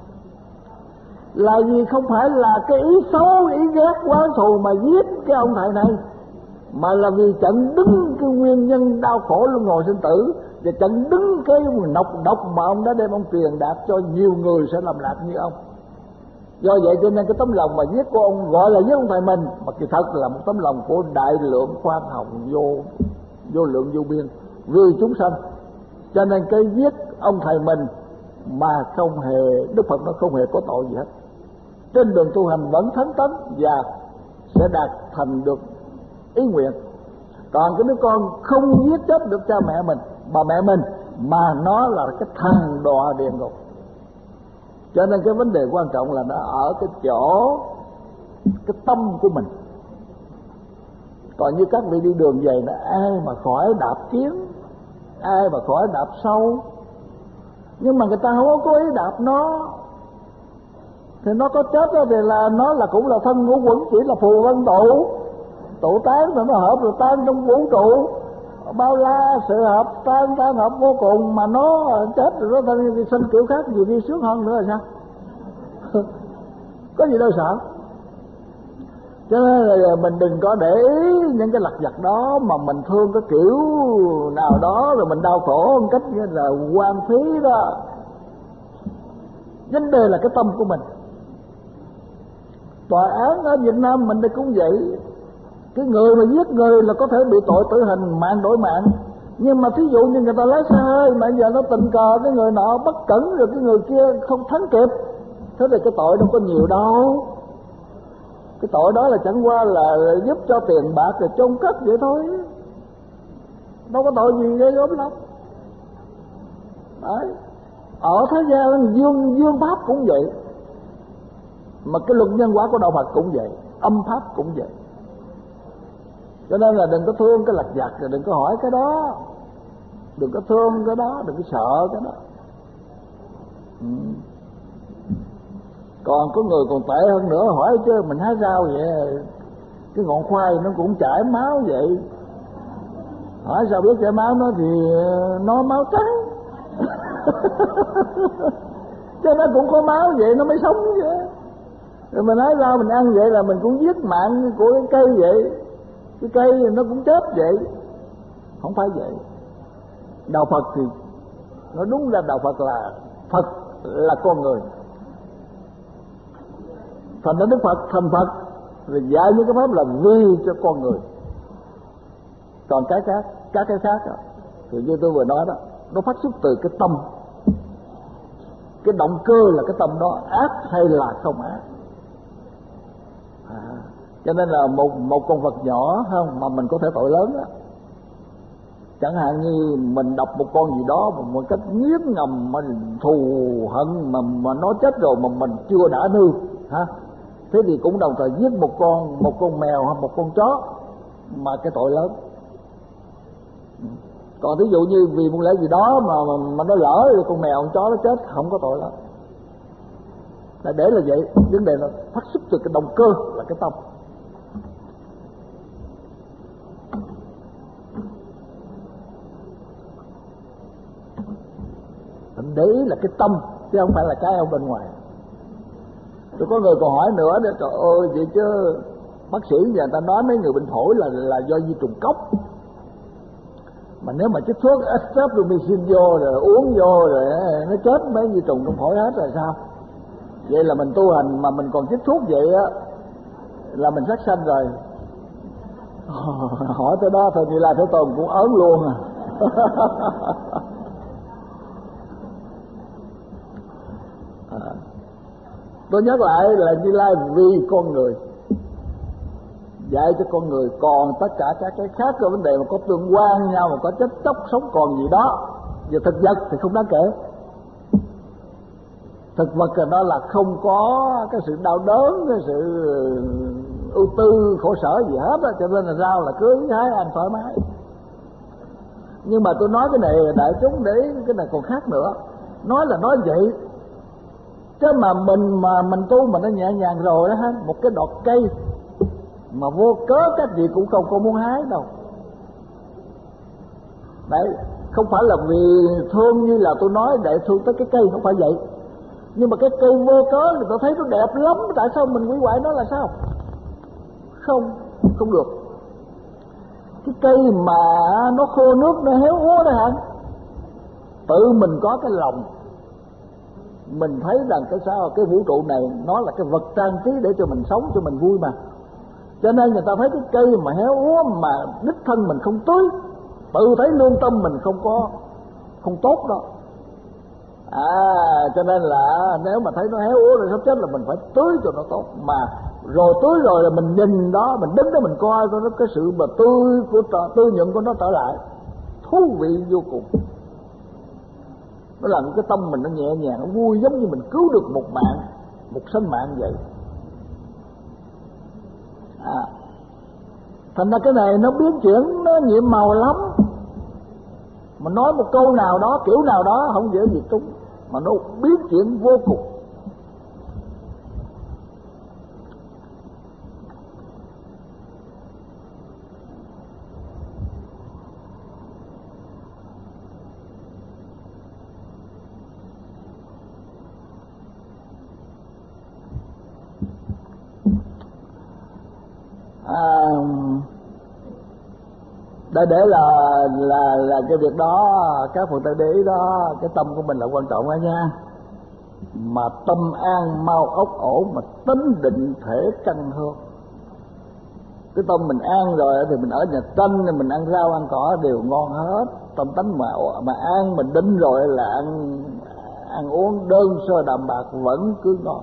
Là vì không phải là cái ý xấu, ý ghét oán thù mà giết cái ông thầy này, mà là vì chặn đứng cái nguyên nhân đau khổ luân hồi sinh tử, và chặn đứng cái độc mà ông đã đem ông truyền đạt cho nhiều người sẽ làm lạc như ông. Do vậy cho nên cái tấm lòng mà giết của ông gọi là giết ông thầy mình, mà kỳ thật là một tấm lòng của đại lượng khoan hồng vô lượng vô biên vì chúng sanh. Cho nên cái giết ông thầy mình mà không hề, Đức Phật nó không hề có tội gì hết, trên đường tu hành vẫn thánh tấn và sẽ đạt thành được ý nguyện. Còn cái đứa con không giết chết được cha mẹ mình, bà mẹ mình, mà nó là cái thằng đọa địa ngục. Cho nên cái vấn đề quan trọng là nó ở cái chỗ cái tâm của mình. Còn như các vị đi đường về là ai mà khỏi đạp kiến, ai mà khỏi đạp sâu, nhưng mà người ta không có ý đạp nó, thì nó có chết đó thì là nó là cũng là thân ngũ quẩn, chỉ là phù vân tụ tán rồi nó hợp rồi tan trong vũ trụ bao la, sự hợp tan hợp vô cùng, mà nó chết rồi nó đi sinh kiểu khác gì đi sướng hơn nữa là sao? Có gì đâu sợ. Cho nên là mình đừng có để ý những cái lặt vặt đó mà mình thương cái kiểu nào đó rồi mình đau khổ một cách như là hoang phí đó. Vấn đề là cái tâm của mình. Tòa án ở Việt Nam mình đây cũng vậy. Cái người mà giết người là có thể bị tội tử hình, mạng đổi mạng. Nhưng mà thí dụ như người ta lái xe hơi mà giờ nó tình cờ cái người nọ bất cẩn rồi cái người kia không thắng kịp, thế thì cái tội đâu có nhiều đâu. Cái tội đó là chẳng qua là giúp cho tiền bạc rồi chôn cất vậy thôi, đâu có tội gì ghê gớm lắm. Đấy. Ở thế gian dương pháp cũng vậy, mà cái luật nhân quả của đạo Phật cũng vậy, âm pháp cũng vậy. Cho nên là đừng có thương cái lặt vặt, rồi đừng có hỏi cái đó, đừng có thương cái đó, đừng có sợ cái đó. Còn có người còn tệ hơn nữa, hỏi chứ mình hái rau vậy, cái ngọn khoai nó cũng chảy máu vậy, hỏi sao biết chảy máu nó thì nó máu trắng. Chứ nó cũng có máu vậy nó mới sống vậy. Rồi mình hái rau mình ăn vậy là mình cũng giết mạng của cái cây vậy, cái cây nó cũng chết vậy. Không phải vậy. Đạo Phật thì nó đúng ra đạo Phật là con người. Thành đến Đức Phật thành Phật rồi dạy những cái pháp là vì cho con người. Còn các cái khác đó, thì như tôi vừa nói đó, nó phát xuất từ cái tâm. Cái động cơ là cái tâm đó ác hay là không ác. Cho nên là một con vật nhỏ không mà mình có thể tội lớn đó. Chẳng hạn như mình đập một con gì đó mà một cách nghiến ngầm mà thù hận mà nó chết rồi mà mình chưa đã nuôi ha, thế thì cũng đồng thời giết một con mèo hoặc một con chó, mà cái tội lớn. Còn ví dụ như vì một lẽ gì đó mà nó lỡ rồi con mèo con chó nó chết, không có tội lắm. Để là vậy, vấn đề là phát xuất từ cái động cơ là cái tâm. Mình để ý là cái tâm chứ không phải là cái ở bên ngoài. Rồi có người còn hỏi nữa đó, trời ơi vậy chứ bác sĩ người ta nói mấy người bệnh phổi là do vi trùng cốc, mà nếu mà chích thuốc streptomycin vô rồi uống vô rồi nó chết mấy vi trùng trong phổi hết rồi sao? Vậy là mình tu hành mà mình còn chích thuốc vậy á là mình sát sanh rồi. Hỏi tới đó thôi Như Lai Thế Tôn cũng ớn luôn à. Tôi nhắc lại là Như Lai vì con người dạy cho con người, còn tất cả các cái khác cái vấn đề mà có tương quan với nhau, mà có chết chóc sống còn gì đó về thực vật thì không đáng kể. Thực vật là nó là không có cái sự đau đớn, cái sự ưu tư khổ sở gì hết á, cho nên là rau là cưới hái ăn thoải mái. Nhưng mà tôi nói cái này đại chúng để cái này còn khác nữa. Nói là nói vậy, chứ mà mình tu mà nó nhẹ nhàng rồi đó ha, một cái đọt cây mà vô cớ các vị cũng không có muốn hái đâu. Đấy, không phải là vì thương như là tôi nói để thương tới cái cây, không phải vậy. Nhưng mà cái cây vô cớ người ta thấy nó đẹp lắm, tại sao mình hủy hoại nó là sao? Không được. Cái cây mà nó khô nước, nó héo úa đó hả, tự mình có cái lòng, mình thấy rằng cái sao cái vũ trụ này nó là cái vật trang trí để cho mình sống, cho mình vui mà. Cho nên người ta thấy cái cây mà héo úa mà đích thân mình không tưới, tự thấy lương tâm mình không tốt đó. Cho nên là nếu mà thấy nó héo úa rồi sắp chết là mình phải tưới cho nó tốt. Mà rồi tưới rồi là mình nhìn đó, mình đứng đó mình coi nó cái sự mà tươi nhuận của nó trở lại, thú vị vô cùng. Nó làm cái tâm mình nó nhẹ nhàng, nó vui, giống như mình cứu được một mạng, một sinh mạng vậy. Thành ra cái này nó biến chuyển, nó nhiệm màu lắm. Mà nói một câu nào đó, kiểu nào đó không dễ gì trúng, mà nó biến chuyển vô cùng. Để là cái việc đó các Phật tử để ý đó, cái tâm của mình là quan trọng đó nha. Mà tâm an mau ốc ổn, mà tánh định thể căn hơn. Cái tâm mình an rồi thì mình ở nhà tranh, mình ăn rau ăn cỏ đều ngon hết. Tâm tánh mà an, mình định rồi là ăn uống đơn sơ đạm bạc vẫn cứ ngon.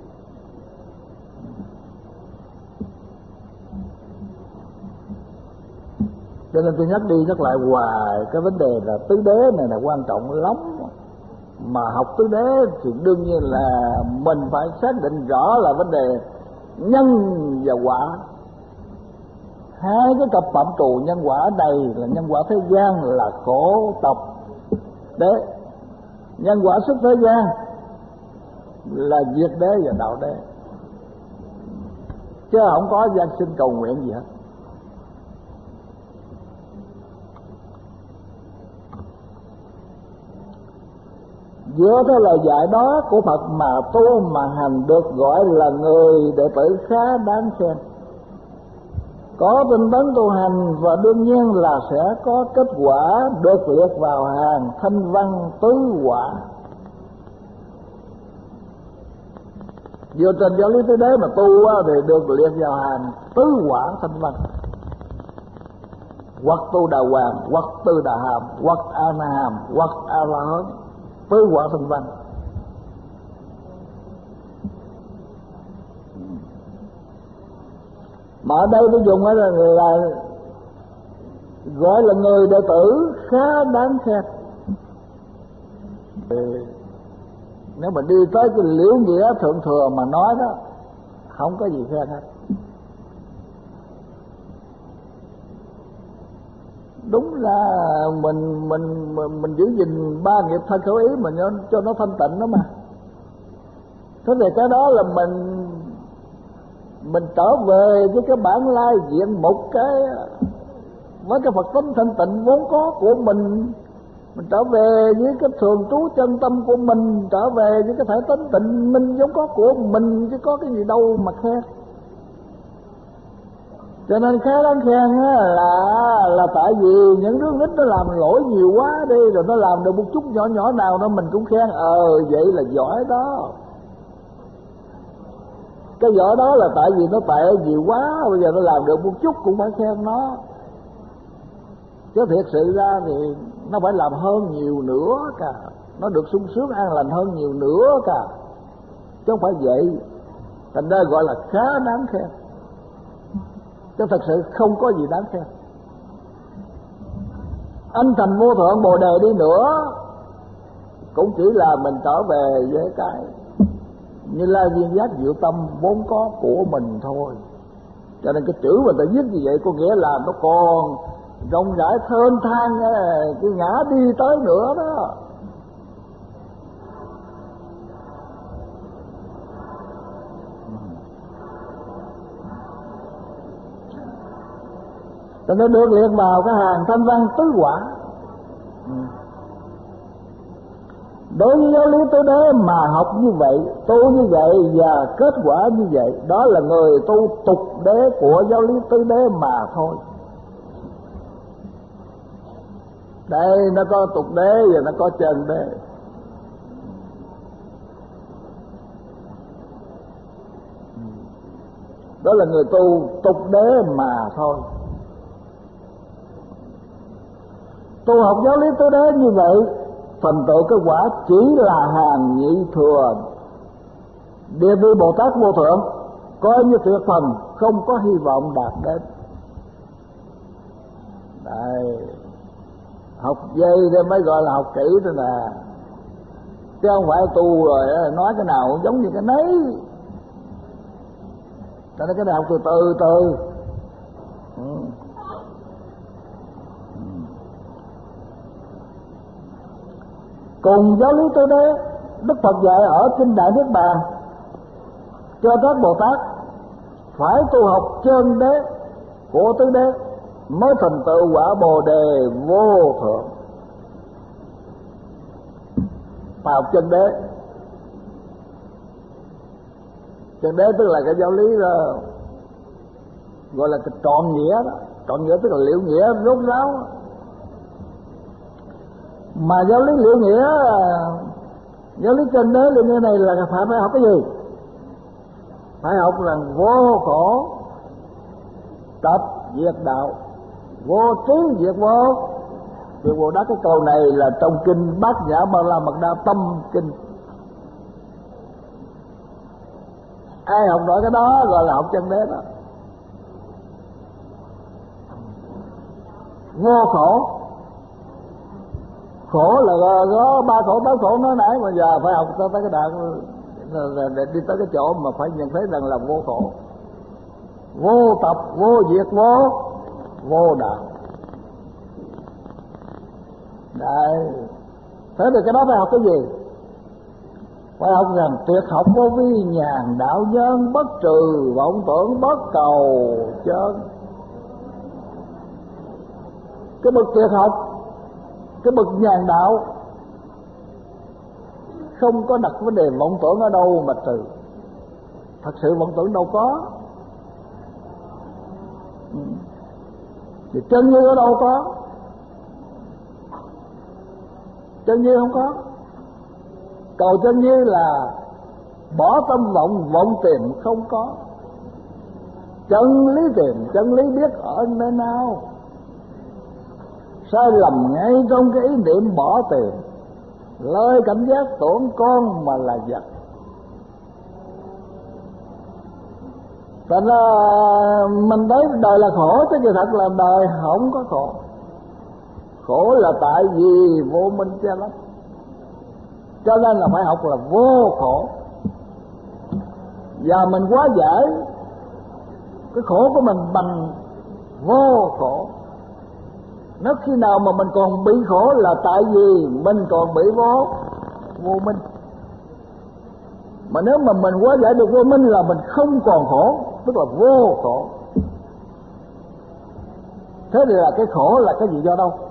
Cho nên tôi nhắc đi nhắc lại hoài cái vấn đề là tứ đế này là quan trọng lắm. Mà học tứ đế thì đương nhiên là mình phải xác định rõ là vấn đề nhân và quả. Hai cái cặp phạm trù nhân quả ở đây là nhân quả thế gian là khổ tập đế, nhân quả xuất thế gian là diệt đế và đạo đế, chứ không có gian sinh cầu nguyện gì hết. Giữa cái lời dạy đó của Phật mà tu mà hành được gọi là người đệ tử khá đáng khen. Có tinh tấn tu hành và đương nhiên là sẽ có kết quả được liệt vào hàng thanh văn tứ quả. Dựa trên giáo lý tứ đế mà tu thì được liệt vào hàng tứ quả thanh văn. Hoặc tu đà hoàng, hoặc tư đà hàm, hoặc a na hàm, hoặc a la hán, tứ quả thanh văn. Mà ở đây tôi dùng là gọi là người đệ tử khá đáng khen. Nếu mà đi tới cái liễu nghĩa thượng thừa mà nói đó, không có gì khen hết. Đúng là mình giữ gìn ba nghiệp thân khẩu ý mà cho nó thanh tịnh đó mà. Thế thì cái đó là mình trở về với cái bản lai diện một cái với cái Phật tánh thanh tịnh vốn có của mình trở về với cái thường trú chân tâm của mình, trở về với cái thể tánh tịnh minh vốn có của mình, chứ có cái gì đâu mà khen. Cho nên khá đáng khen là tại vì những đứa nít nó làm lỗi nhiều quá đi, rồi nó làm được một chút nhỏ nhỏ nào đó mình cũng khen, vậy là giỏi đó. Cái giỏi đó là tại vì nó tệ nhiều quá, bây giờ nó làm được một chút cũng phải khen nó. Chứ thiệt sự ra thì nó phải làm hơn nhiều nữa cả, nó được sung sướng an lành hơn nhiều nữa cả, chứ không phải vậy. Thành ra gọi là khá đáng khen, chứ thật sự không có gì đáng khen. Anh thành vô thượng bồ đề đi nữa cũng chỉ là mình trở về với cái Như Lai Viên Giác Diệu Tâm vốn có của mình thôi. Cho nên cái chữ mà ta viết như vậy có nghĩa là nó còn rộng rãi thênh thang cái ngã đi tới nữa đó. Cho nên được liệt vào cái hàng thanh văn tứ quả. Đối với giáo lý tứ đế mà học như vậy, tu như vậy và kết quả như vậy, đó là người tu tục đế của giáo lý tứ đế mà thôi. Đây nó có tục đế và nó có chân đế. Đó là người tu tục đế mà thôi. Tu học giáo lý tứ đế như vậy, thành tựu cái quả chỉ là hàng nhị thừa. Địa vị Bồ Tát vô thượng coi như tuyệt phần, không có hy vọng đạt đến. Đây, học dây đây mới gọi là học kỹ thôi nè, chứ không phải tu rồi nói cái nào cũng giống như cái nấy. Cho nên cái này học từ từ. Cùng giáo lý tứ đế, Đức Phật dạy ở kinh Đại Niết Bàn cho các Bồ Tát phải tu học chân đế của tứ đế mới thành tựu quả Bồ đề vô thượng. Phải học chân đế. Chân đế tức là cái giáo lý đó, gọi là cái trọn nghĩa đó. Trọn nghĩa tức là liệu nghĩa rốt ráo. Mà giáo lý liệu nghĩa, giáo lý chân đế liệu nghĩa này là phải học cái gì? Phải học rằng vô khổ tập diệt đạo, vô trí diệt vô. Diệt vô đó, cái câu này là trong kinh Bát Nhã Ba La Mật Đa Tâm Kinh. Ai học nổi cái đó gọi là học chân đế đó. Vô khổ, khổ là có ba khổ tám khổ nói nãy, mà giờ phải học tới cái đoạn để đi tới cái chỗ mà phải nhận thấy rằng là vô khổ, vô tập, vô diệt vô, vô đạo. Đấy, thế thì cái đó phải học cái gì? Phải học rằng tuyệt học vô vi nhàn đạo nhân, bất trừ vọng tưởng, bất cầu chân. Cái bậc tuyệt học, cái bậc nhàn đạo không có đặt vấn đề vọng tưởng ở đâu mà trừ. Thật sự vọng tưởng đâu có. Thì chân như ở đâu có? Chân như không có. Cầu chân như là bỏ tâm vọng, vọng tìm không có. Chân lý tìm, chân lý biết ở nơi nào. Sai lầm ngay trong cái ý niệm bỏ tìm, lời cảnh giác tổn con mà là vật. Thành ra mình thấy đời là khổ, chứ kỳ thật là đời không có khổ. Khổ là tại vì vô minh che lấp. Cho nên là phải học là vô khổ. Và mình quá giải cái khổ của mình bằng vô khổ. Nếu khi nào mà mình còn bị khổ là tại vì mình còn bị vô minh. Mà nếu mà mình quá giải được vô minh là mình không còn khổ, tức là vô khổ. Thế thì là cái khổ là cái gì do đâu?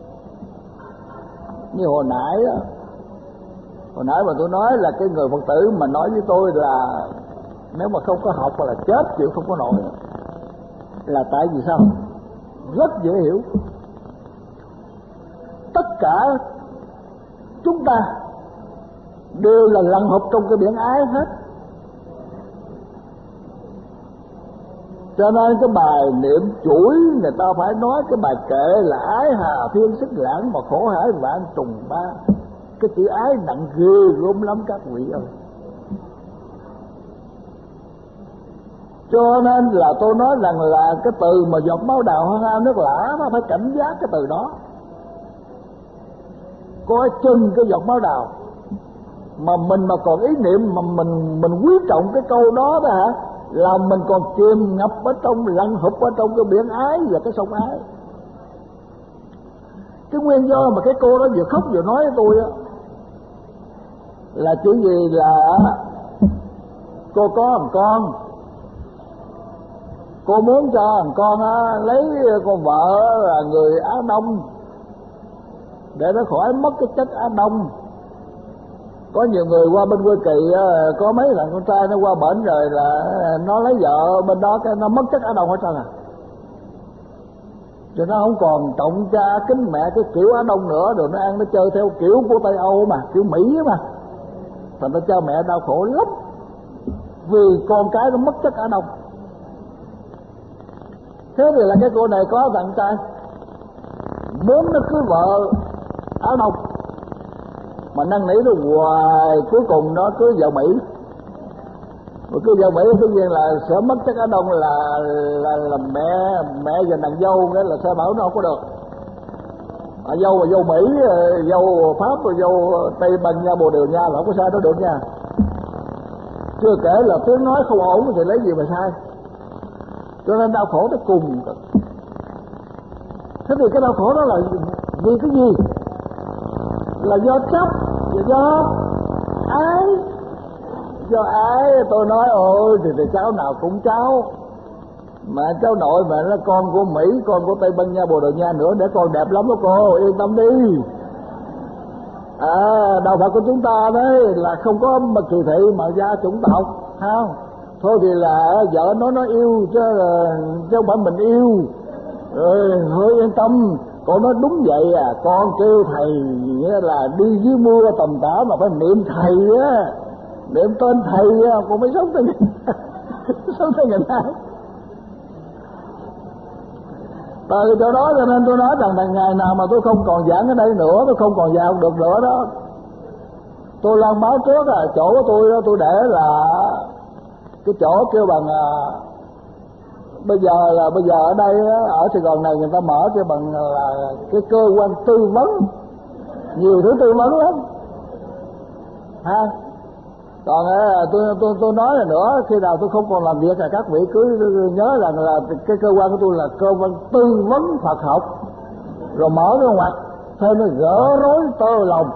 Như hồi nãy mà tôi nói là cái người Phật tử mà nói với tôi là nếu mà không có học là chết chịu không có nổi, là tại vì sao? Rất dễ hiểu. Tất cả chúng ta đều là lặn hụp trong cái biển ái hết. Cho nên cái bài niệm chuỗi người ta phải nói cái bài kệ là ái hà thiên xích lãng mà khổ hải vạn trùng ba. Cái chữ ái nặng ghê gớm lắm các vị ơi. Cho nên là tôi nói rằng là cái từ mà giọt máu đào hoa nước lã nó phải cảnh giác cái từ đó. Có chân cái giọt máu đào mà mình mà còn ý niệm mà mình quý trọng cái câu đó đó hả, Lòng mình còn chìm ngập ở trong, lặn hụp ở trong cái biển ái và cái sông ái. Cái nguyên do mà cái cô đó vừa khóc vừa nói với tôi á là chuyện gì? Là cô có thằng con, cô muốn cho thằng con á lấy con vợ là người Á Đông để nó khỏi mất cái chất Á Đông. Có nhiều người qua bên quê Kỳ có mấy thằng con trai nó qua bển rồi là nó lấy vợ bên đó cái nó mất chất Á Đông hết trơn à, cho nó không còn trọng cha kính mẹ cái kiểu Á Đông nữa, rồi nó ăn nó chơi theo kiểu của Tây Âu mà, kiểu Mỹ mà, thành ra cha mẹ đau khổ lắm vì con cái nó mất chất Á Đông. Thế thì là cái cô này có thằng trai muốn nó cưới vợ Á Đông mà năn nỉ nó hoài, cuối cùng nó cưới vợ Mỹ. Mà cưới vợ Mỹ tất nhiên là sợ mất chất Á Đông, là mẹ và nàng dâu nghĩa là sẽ bảo nó không có được. Dâu mà dâu Mỹ, dâu Pháp, dâu Tây Ban Nha, Bồ Đào Nha là không có sai đó được nha. Chưa kể là tiếng nói không ổn thì lấy gì mà sai. Cho nên đau khổ tới cùng. Thế thì cái đau khổ đó là vì cái gì? Là do chấp, do ái. Do ái. Tôi nói ôi thì cháu nào cũng cháu, mà cháu nội mà nó con của Mỹ, con của Tây Ban Nha, Bồ Đào Nha nữa, để con đẹp lắm đó cô, yên tâm đi. Đạo Phật của chúng ta đấy là không có mà kỳ thị mà gia chủng tộc, không? Thôi thì là vợ nó yêu chứ không phải mình yêu. Thôi yên tâm. Con nói đúng vậy à, con kêu thầy nghĩa là đi dưới mưa tầm tã mà phải niệm thầy á, niệm tên thầy á, con mới sống tới sống tới ngày nay. Từ chỗ đó cho nên tôi nói rằng ngày nào mà tôi không còn giảng ở đây nữa, tôi không còn vào được nữa đó, tôi loan báo trước chỗ của tôi đó, tôi để là cái chỗ kêu bằng bây giờ ở đây ở Sài Gòn này người ta mở cho bằng là cái cơ quan tư vấn, nhiều thứ tư vấn lắm ha. Còn tôi nói là nữa, khi nào tôi không còn làm việc là các vị cứ nhớ rằng là cái cơ quan của tôi là cơ quan tư vấn Phật học, rồi mở cái ngoặt thôi nó gỡ rối tơ lòng.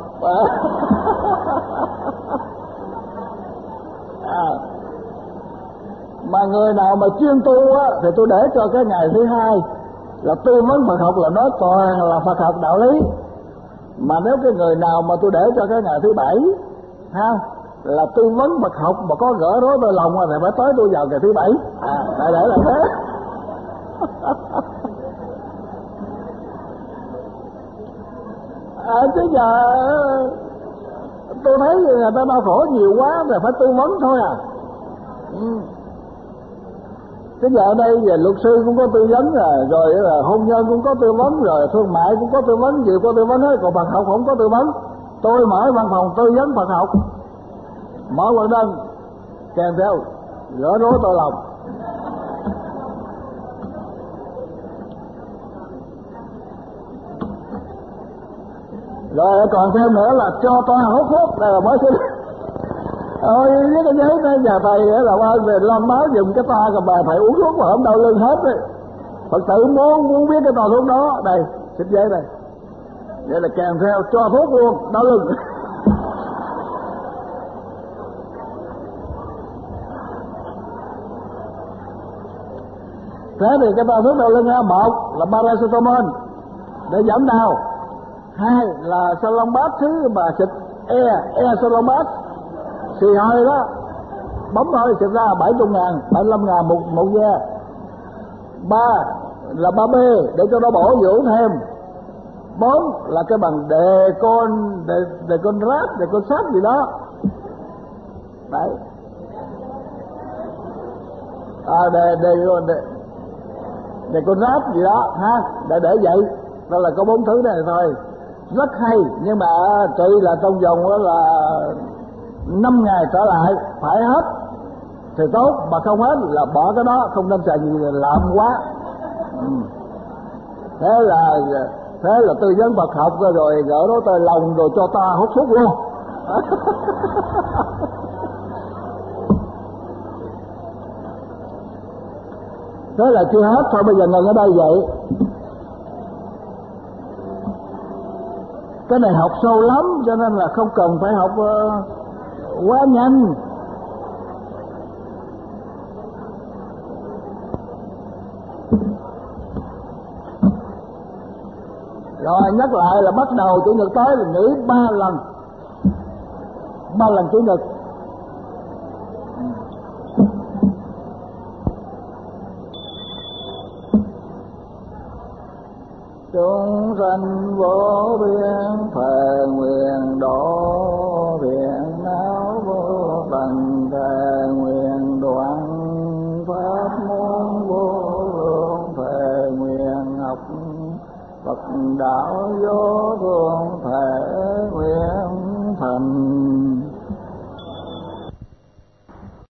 Mà người nào mà chuyên tu á thì tôi để cho cái ngày thứ hai là tư vấn Phật học, là nói toàn là Phật học đạo lý. Mà nếu cái người nào mà tôi để cho cái ngày thứ bảy ha là tư vấn Phật học mà có gỡ rối tơ lòng thì phải tới tôi vào ngày thứ bảy. Tại để là thế. Chứ giờ tôi thấy người ta đau khổ nhiều quá thì phải tư vấn thôi à. Cái giờ ở đây về luật sư cũng có tư vấn rồi là hôn nhân cũng có tư vấn, rồi thương mại cũng có tư vấn, gì có tư vấn hết, còn Phật học không có tư vấn. Tôi mở văn phòng tư vấn Phật học, mở quận đơn kèm theo gỡ rối tơ lòng. Rồi còn thêm nữa là cho toa hút thuốc, đây là mới xin. Ôi với cái giấy đó nhà thầy là qua về loan báo dùng cái toa còn bà thầy uống thuốc mà không đau lưng hết đấy. Phật tử muốn biết cái toa thuốc đó, đây xịt giấy đây, đây là kèm theo cho thuốc luôn, đau lưng. Thế thì cái toa thuốc đau lưng á, một là paracetamol để giảm đau, hai là salonbat thứ mà xịt salonbat xì hơi đó, bấm hơi xịt ra 70.000, 75.000 một ve. Ba là 3B để cho nó bổ dưỡng thêm. Bốn là cái bằng đề con sát gì đó đấy. Đề con ráp gì đó ha, để vậy. Đó là có 4 thứ này thôi, rất hay. Nhưng mà trị là trong vòng đó là 5 ngày trở lại phải hết thì tốt, mà không hết là bỏ cái đó, không nên xài gì lạm quá. Thế là tư vấn Phật học rồi gỡ rối tơ lòng rồi cho ta hút thuốc luôn. Thế là chưa hết, thôi bây giờ ngừng ở đây vậy. Cái này học sâu lắm cho nên là không cần phải học quá nhanh. Rồi nhắc lại là bắt đầu Chủ nhật tới là nghỉ 3 lần. 3 lần Chủ nhật. Chúng sanh vô biên thề nguyện độ phiền não vô tận, thề nguyện đoạn pháp môn vô lượng, thề nguyện học Phật đạo vô thường, thề nguyện thành